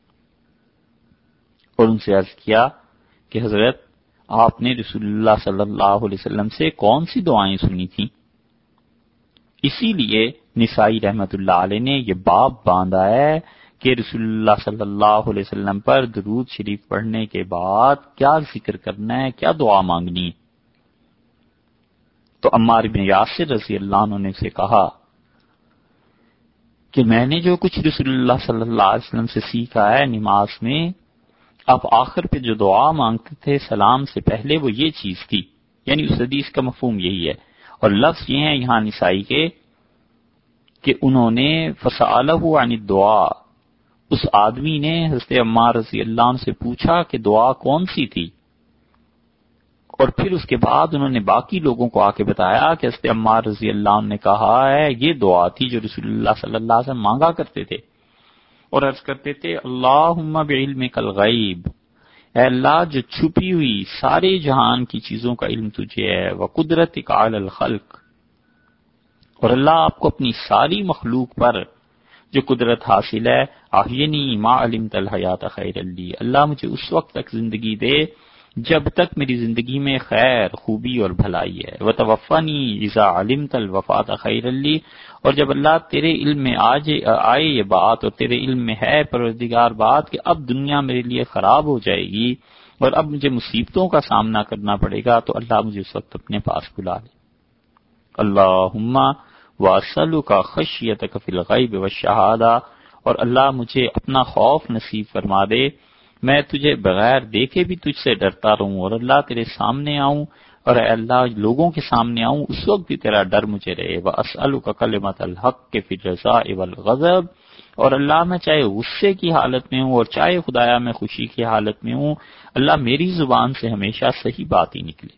اور ان سے عرض کیا کہ حضرت آپ نے رسول اللہ صلی اللہ علیہ وسلم سے کون سی دعائیں سنی تھیں؟ اسی لیے نسائی رحمت اللہ علیہ نے یہ باب باندھا ہے کہ رسول اللہ صلی اللہ علیہ وسلم پر درود شریف پڑھنے کے بعد کیا ذکر کرنا ہے، کیا دعا مانگنی ہے. تو عمار بن یاسر رضی اللہ عنہ نے سے کہا کہ میں نے جو کچھ رسول اللہ صلی اللہ علیہ وسلم سے سیکھا ہے نماز میں، آپ آخر پہ جو دعا مانگتے تھے سلام سے پہلے وہ یہ چیز تھی. یعنی اس حدیث کا مفہوم یہی ہے، اور لفظ یہ ہیں یہاں نسائی کے کہ انہوں نے فسألہ عن الدعاء، اس آدمی نے حضرت عمار رضی اللہ عنہ سے پوچھا کہ دعا کون سی تھی، اور پھر اس کے بعد انہوں نے باقی لوگوں کو آ کے بتایا کہ حضرت عمار رضی اللہ عنہ نے کہا ہے یہ دعا تھی جو رسول اللہ صلی اللہ علیہ وسلم مانگا کرتے تھے، اور عرض کرتے تھے اللہم بعلمک الغیب، اے اللہ جو چھپی ہوئی سارے جہان کی چیزوں کا علم تجھے ہے، وقدرتک علی الخلق، اور اللہ آپ کو اپنی ساری مخلوق پر جو قدرت حاصل ہے، احینی ما علمت الحیات خیر لی، اللہ مجھے اس وقت تک زندگی دے جب تک میری زندگی میں خیر، خوبی اور بھلائی ہے، وتوفنی اذا علمت الوفات خیر لی، اور جب اللہ تیرے علم میں آج آئے یہ بات اور تیرے علم میں ہے پروردگار بات کہ اب دنیا میرے لیے خراب ہو جائے گی اور اب مجھے مصیبتوں کا سامنا کرنا پڑے گا، تو اللہ مجھے اس وقت اپنے پاس بلا لے. اللہم واسألک خشیتک فی الغیب والشہادہ، اور اللہ مجھے اپنا خوف نصیب فرما دے، میں تجھے بغیر دیکھے بھی تجھ سے ڈرتا رہوں، اور اللہ تیرے سامنے آؤں اور اے اللہ لوگوں کے سامنے آؤں اس وقت بھی تیرا ڈر مجھے رہے. واسألک کلمۃ الحق فی الرضا والغضب، اور اللہ میں چاہے غصے کی حالت میں ہوں اور چاہے خدایا میں خوشی کی حالت میں ہوں، اللہ میری زبان سے ہمیشہ صحیح بات ہی نکلے.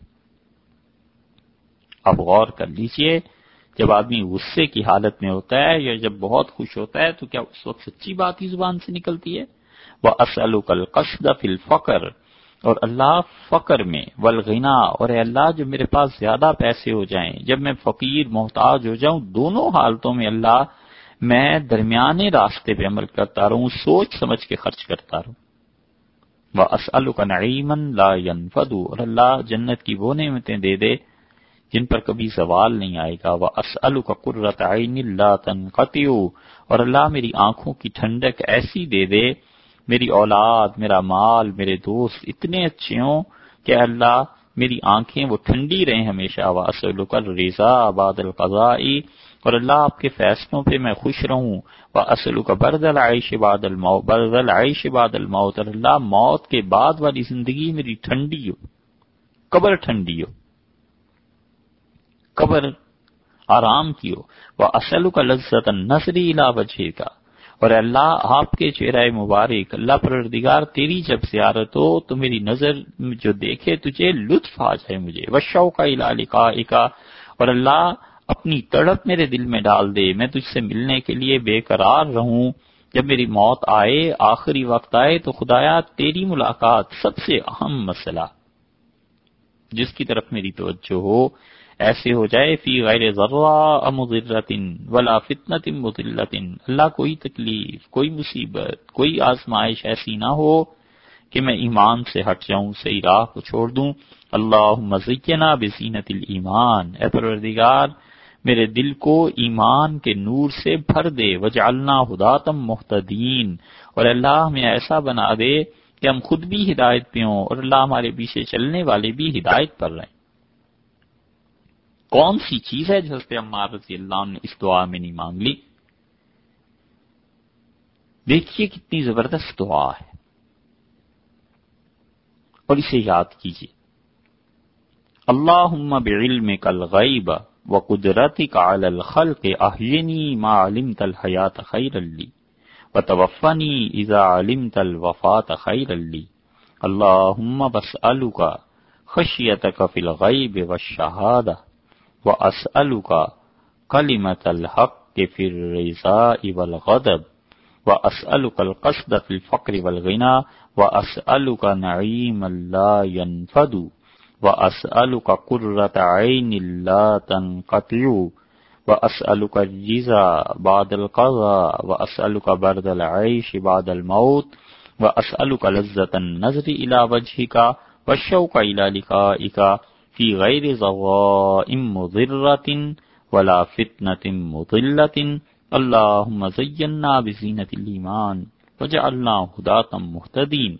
اب غور کر لیجئے، جب آدمی غصے کی حالت میں ہوتا ہے یا جب بہت خوش ہوتا ہے تو کیا اس وقت سچی بات ہی زبان سے نکلتی ہے؟ وَأَسْأَلُكَ الْقَصْدَ فِي الْفَقْرِ، اور اللہ فقر میں، والغنا، اور اے اللہ جب میرے پاس زیادہ پیسے ہو جائیں، جب میں فقیر محتاج ہو جاؤں، دونوں حالتوں میں اللہ میں درمیانے راستے پہ عمل کرتا رہوں، سوچ سمجھ کے خرچ کرتا رہوں. وَأَسْأَلُكَ نَعِيمًا لَا يَنْفَدُ، اور اللہ جنت کی وہ نعمتیں دے دے جن پر کبھی زوال نہیں آئے گا. وَأَسْأَلُكَ قُرَّةَ عَيْنٍ لَا تَنْقَطِعُ، اور اللہ میری آنکھوں کی ٹھنڈک ایسی دے دے، میری اولاد، میرا مال، میرے دوست اتنے اچھے ہوں کہ اللہ میری آنکھیں وہ ٹھنڈی رہیں ہمیشہ. وَأَسْأَلُكَ الرِّضَا بَعْدَ الْقَضَاءِ، اور اللہ آپ کے فیصلوں پہ میں خوش رہوں. وَأَسْأَلُكَ بَرْدَ الْعَيْشِ بَعْدَ الْمَوْتِ بَرْدَ الْعَيْشِ بَعْدَ الْمَوْتِ، اور اللہ موت کے بعد والی زندگی میری ٹھنڈی ہو، قبر ٹھنڈی ہو، قبر آرام کی ہو. وَأَسْأَلُكَ لَذَّةَ النَّظْرِ إِلَىٰ وَجْهِكَ، اور اللہ آپ کے چہرہ مبارک، اللہ پروردگار تیری جب زیارت ہو تو میری نظر جو دیکھے تجھے لطف آ جائے مجھے. وَالشَّوْقَ إِلَىٰ لِقَائِكَ، اور اللہ اپنی تڑپ میرے دل میں ڈال دے، میں تجھ سے ملنے کے لیے بے قرار رہوں. جب میری موت آئے، آخری وقت آئے، تو خدایا تیری ملاقات سب سے اہم مسئلہ جس کی طرف میری توجہ ہو، ایسے ہو جائے فی غیر ضراء مضرۃ ولا فتنۃ مضلۃ، اللہ کوئی تکلیف، کوئی مصیبت، کوئی آزمائش ایسی نہ ہو کہ میں ایمان سے ہٹ جاؤں، صحیح راہ کو چھوڑ دوں. اللہم زینا بزینۃ الایمان، اے پروردگار میرے دل کو ایمان کے نور سے بھر دے. وجعلنا ھداۃ مہتدین، اور اللہ ہمیں ایسا بنا دے کہ ہم خود بھی ہدایت پہ ہوں اور اللہ ہمارے پیچھے چلنے والے بھی ہدایت پر رہیں. کون سی چیز ہے جو حضرت عمار رضی اللہ عنہ نے اس دعا میں نہیں مانگ لی؟ دیکھیے کتنی زبردست دعا ہے، اور اسے یاد کیجیے. اللہم بعلمک الغیب وقدرتک علی الخلق احینی ما علمت الحیات خیرا لی وتوفنی اذا علمت الوفاة خیرا لی اللہم بسألک خشیتک فی الغیب والشہادہ واسألک کلمۃ الحق فی الرضاء والغضب واسألک القصد فی الفقر والغنى واسألک نعیما لا ينفد واسألک قرۃ عین لا تنقطع واسألک الرضا بعد القضاء واسألک برد العیش بعد الموت واسألک لذۃ النظر الی وجهک والشوق الی لقائک فی غیر ضراء مضرۃ ولا فتنۃ مضلۃ اللہم زینا بزینۃ الایمان وجعلنا ھداۃ مہتدین۔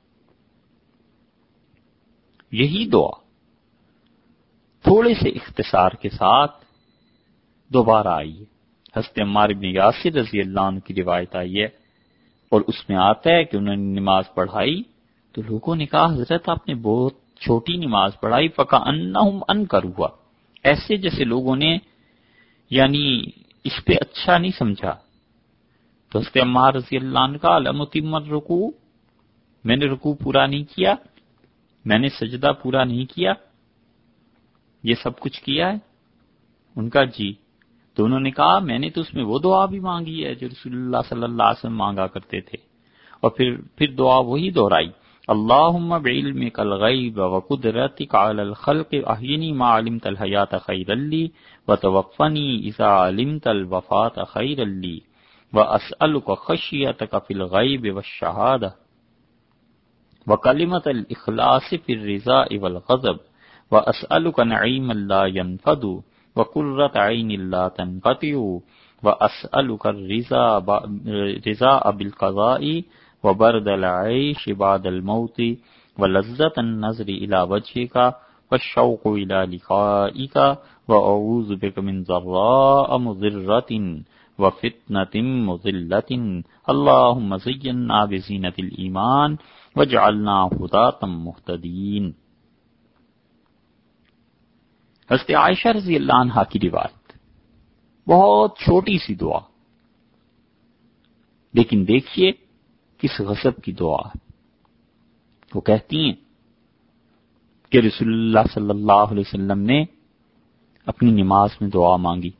یہی دعا تھوڑے سے اختصار کے ساتھ دوبارہ آئی ہے۔ حضرت عمار بن یاسر رضی اللہ عنہ کی روایت آئی ہے اور اس میں آتا ہے کہ انہوں نے نماز پڑھائی تو لوگوں نے کہا حضرت آپ نے بہت چھوٹی نماز پڑھائی، فَكَأَنَّهُمْ أَنكَرُوهَا، ایسے جیسے لوگوں نے یعنی اس پہ اچھا نہیں سمجھا۔ تو حضرت عمار رضی اللہ عنہ کا لم أتم الرکوع، میں نے رکوع پورا نہیں کیا، میں نے سجدہ پورا نہیں کیا، یہ سب کچھ کیا ہے؟ ان کا جی۔ تو انہوں نے کہا میں نے تو اس میں وہ دعا بھی مانگی ہے جو رسول اللہ صلی اللہ علیہ وسلم مانگا کرتے تھے، اور پھر پھر دعا وہی دہرائی، اللہم بعلمک الغیب وقدرتک علی الخلق احینی ما علمت الحیات خیرا لی وتوفنی اذا علمت الوفاة خیرا لی واسألک خشیتک فی الغیب والشہادہ وکلمۃ الاخلاص فی الرضاء والغضب واسألک نعیما لا ینفد وقرۃ عین لا تنقطع واسألک الرضا بالقضاء وبرد العیش بعد الموت ولذۃ النظر الی وجهک والشوق الی لقائک واعوذ بک من ضراء مضرۃ وفتنۃ مضلۃ اللہم زینا بزینۃ الایمان وجعلنا ھداۃ مہتدین۔ حضرت عائشہ رضی اللہ عنہا کی روایت، بہت چھوٹی سی دعا، لیکن دیکھیے کس غضب کی دعا ہے۔ وہ کہتی ہیں کہ رسول اللہ صلی اللہ علیہ وسلم نے اپنی نماز میں دعا مانگی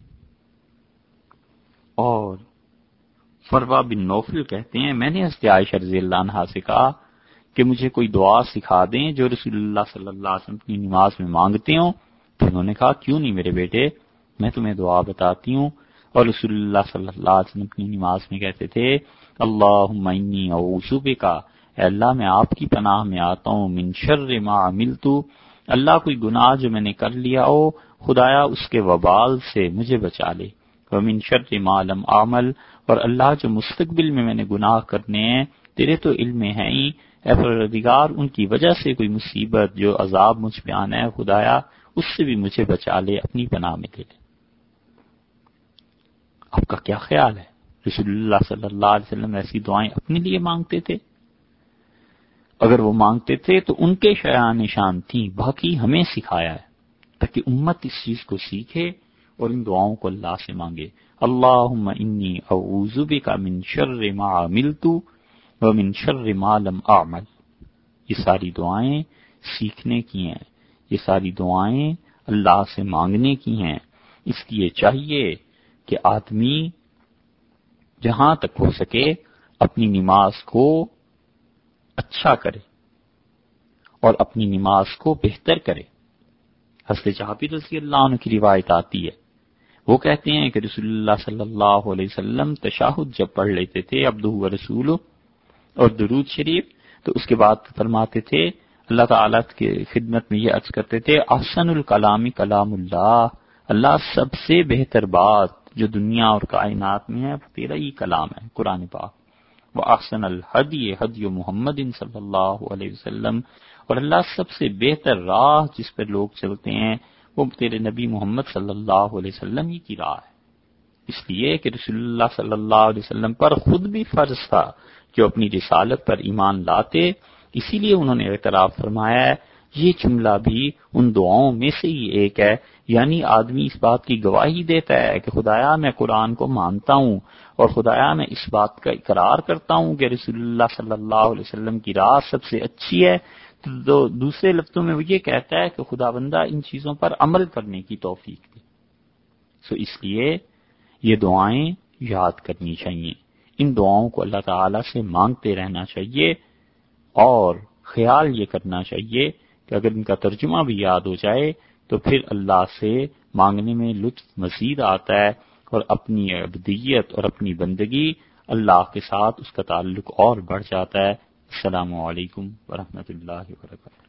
اور فروا بن نوفل کہتے ہیں میں نے حضرت عائشہ رضی اللہ عنہا سے کہا کہ مجھے کوئی دعا سکھا دیں جو رسول اللہ صلی اللہ علیہ وسلم اپنی نماز میں مانگتے ہوں۔ تو انہوں نے کہا کیوں نہیں میرے بیٹے، میں تمہیں دعا بتاتی ہوں۔ اور رسول اللہ صلی اللہ علیہ وسلم اپنی نماز میں کہتے تھے اللہم انی اعوذ بک، اے اللہ میں آپ کی پناہ میں آتا ہوں، من شر ما عملت، اللہ کوئی گناہ جو میں نے کر لیا ہو خدایا اس کے وبال سے مجھے بچا لے، ومن شر ما لم اعمل، اور اللہ جو مستقبل میں میں نے گناہ کرنے ہیں تیرے تو علم میں ہے ہی، اے پروردگار ان کی وجہ سے کوئی مصیبت جو عذاب مجھ پہ آنا ہے خدایا اس سے بھی مجھے بچا لے، اپنی پناہ میں لے لے۔ آپ کا کیا خیال ہے؟ رسول اللہ صلی اللہ علیہ وسلم ایسی دعائیں اپنے لیے مانگتے تھے؟ اگر وہ مانگتے تھے تو ان کے شایان نشان تھیں، باقی ہمیں سکھایا ہے تاکہ امت اس چیز کو سیکھے اور ان دعاؤں کو اللہ سے مانگے۔ اللہم انی اعوذ بک من شر ما عملت ومن شر ما لم اعمل۔ یہ ساری دعائیں سیکھنے کی ہیں، یہ ساری دعائیں اللہ سے مانگنے کی ہیں، اس لیے چاہیے کہ آدمی جہاں تک ہو سکے اپنی نماز کو اچھا کرے اور اپنی نماز کو بہتر کرے۔ حضرت جابر رضی اللہ عنہ کی روایت آتی ہے، وہ کہتے ہیں کہ رسول اللہ صلی اللہ علیہ وسلم تشہد جب پڑھ لیتے تھے عبدہ و رسولہ اور درود شریف، تو اس کے بعد فرماتے تھے اللہ تعالیٰ کی خدمت میں یہ عرض کرتے تھے احسن الکلام کلام اللہ، اللہ سب سے بہتر بات جو دنیا اور کائنات میں ہے تیرا ہی کلام ہے قرآن پاک، وَأَحْسَنَ الْحَدِيِ هَدْيُ مُحَمَّدٍ صلی اللہ علیہ وسلم، اور اللہ سب سے بہتر راہ جس پر لوگ چلتے ہیں وہ تیرے نبی محمد صلی اللہ علیہ وسلم ہی کی راہ ہے۔ اس لیے کہ رسول اللہ صلی اللہ علیہ وسلم پر خود بھی فرض تھا جو اپنی رسالت پر ایمان لاتے، اسی لیے انہوں نے اعتراف فرمایا ہے یہ جملہ بھی ان دعاؤں میں سے ہی ایک ہے، یعنی آدمی اس بات کی گواہی دیتا ہے کہ خدایا میں قرآن کو مانتا ہوں اور خدایا میں اس بات کا اقرار کرتا ہوں کہ رسول اللہ صلی اللہ علیہ وسلم کی راہ سب سے اچھی ہے، تو دوسرے لفظوں میں وہ یہ کہتا ہے کہ خدا بندہ ان چیزوں پر عمل کرنے کی توفیق دے۔ سو اس لیے یہ دعائیں یاد کرنی چاہیے، ان دعاؤں کو اللہ تعالی سے مانگتے رہنا چاہیے، اور خیال یہ کرنا چاہیے کہ اگر ان کا ترجمہ بھی یاد ہو جائے تو پھر اللہ سے مانگنے میں لطف مزید آتا ہے، اور اپنی عبودیت اور اپنی بندگی اللہ کے ساتھ اس کا تعلق اور بڑھ جاتا ہے۔ السلام علیکم ورحمۃ اللہ وبرکاتہ۔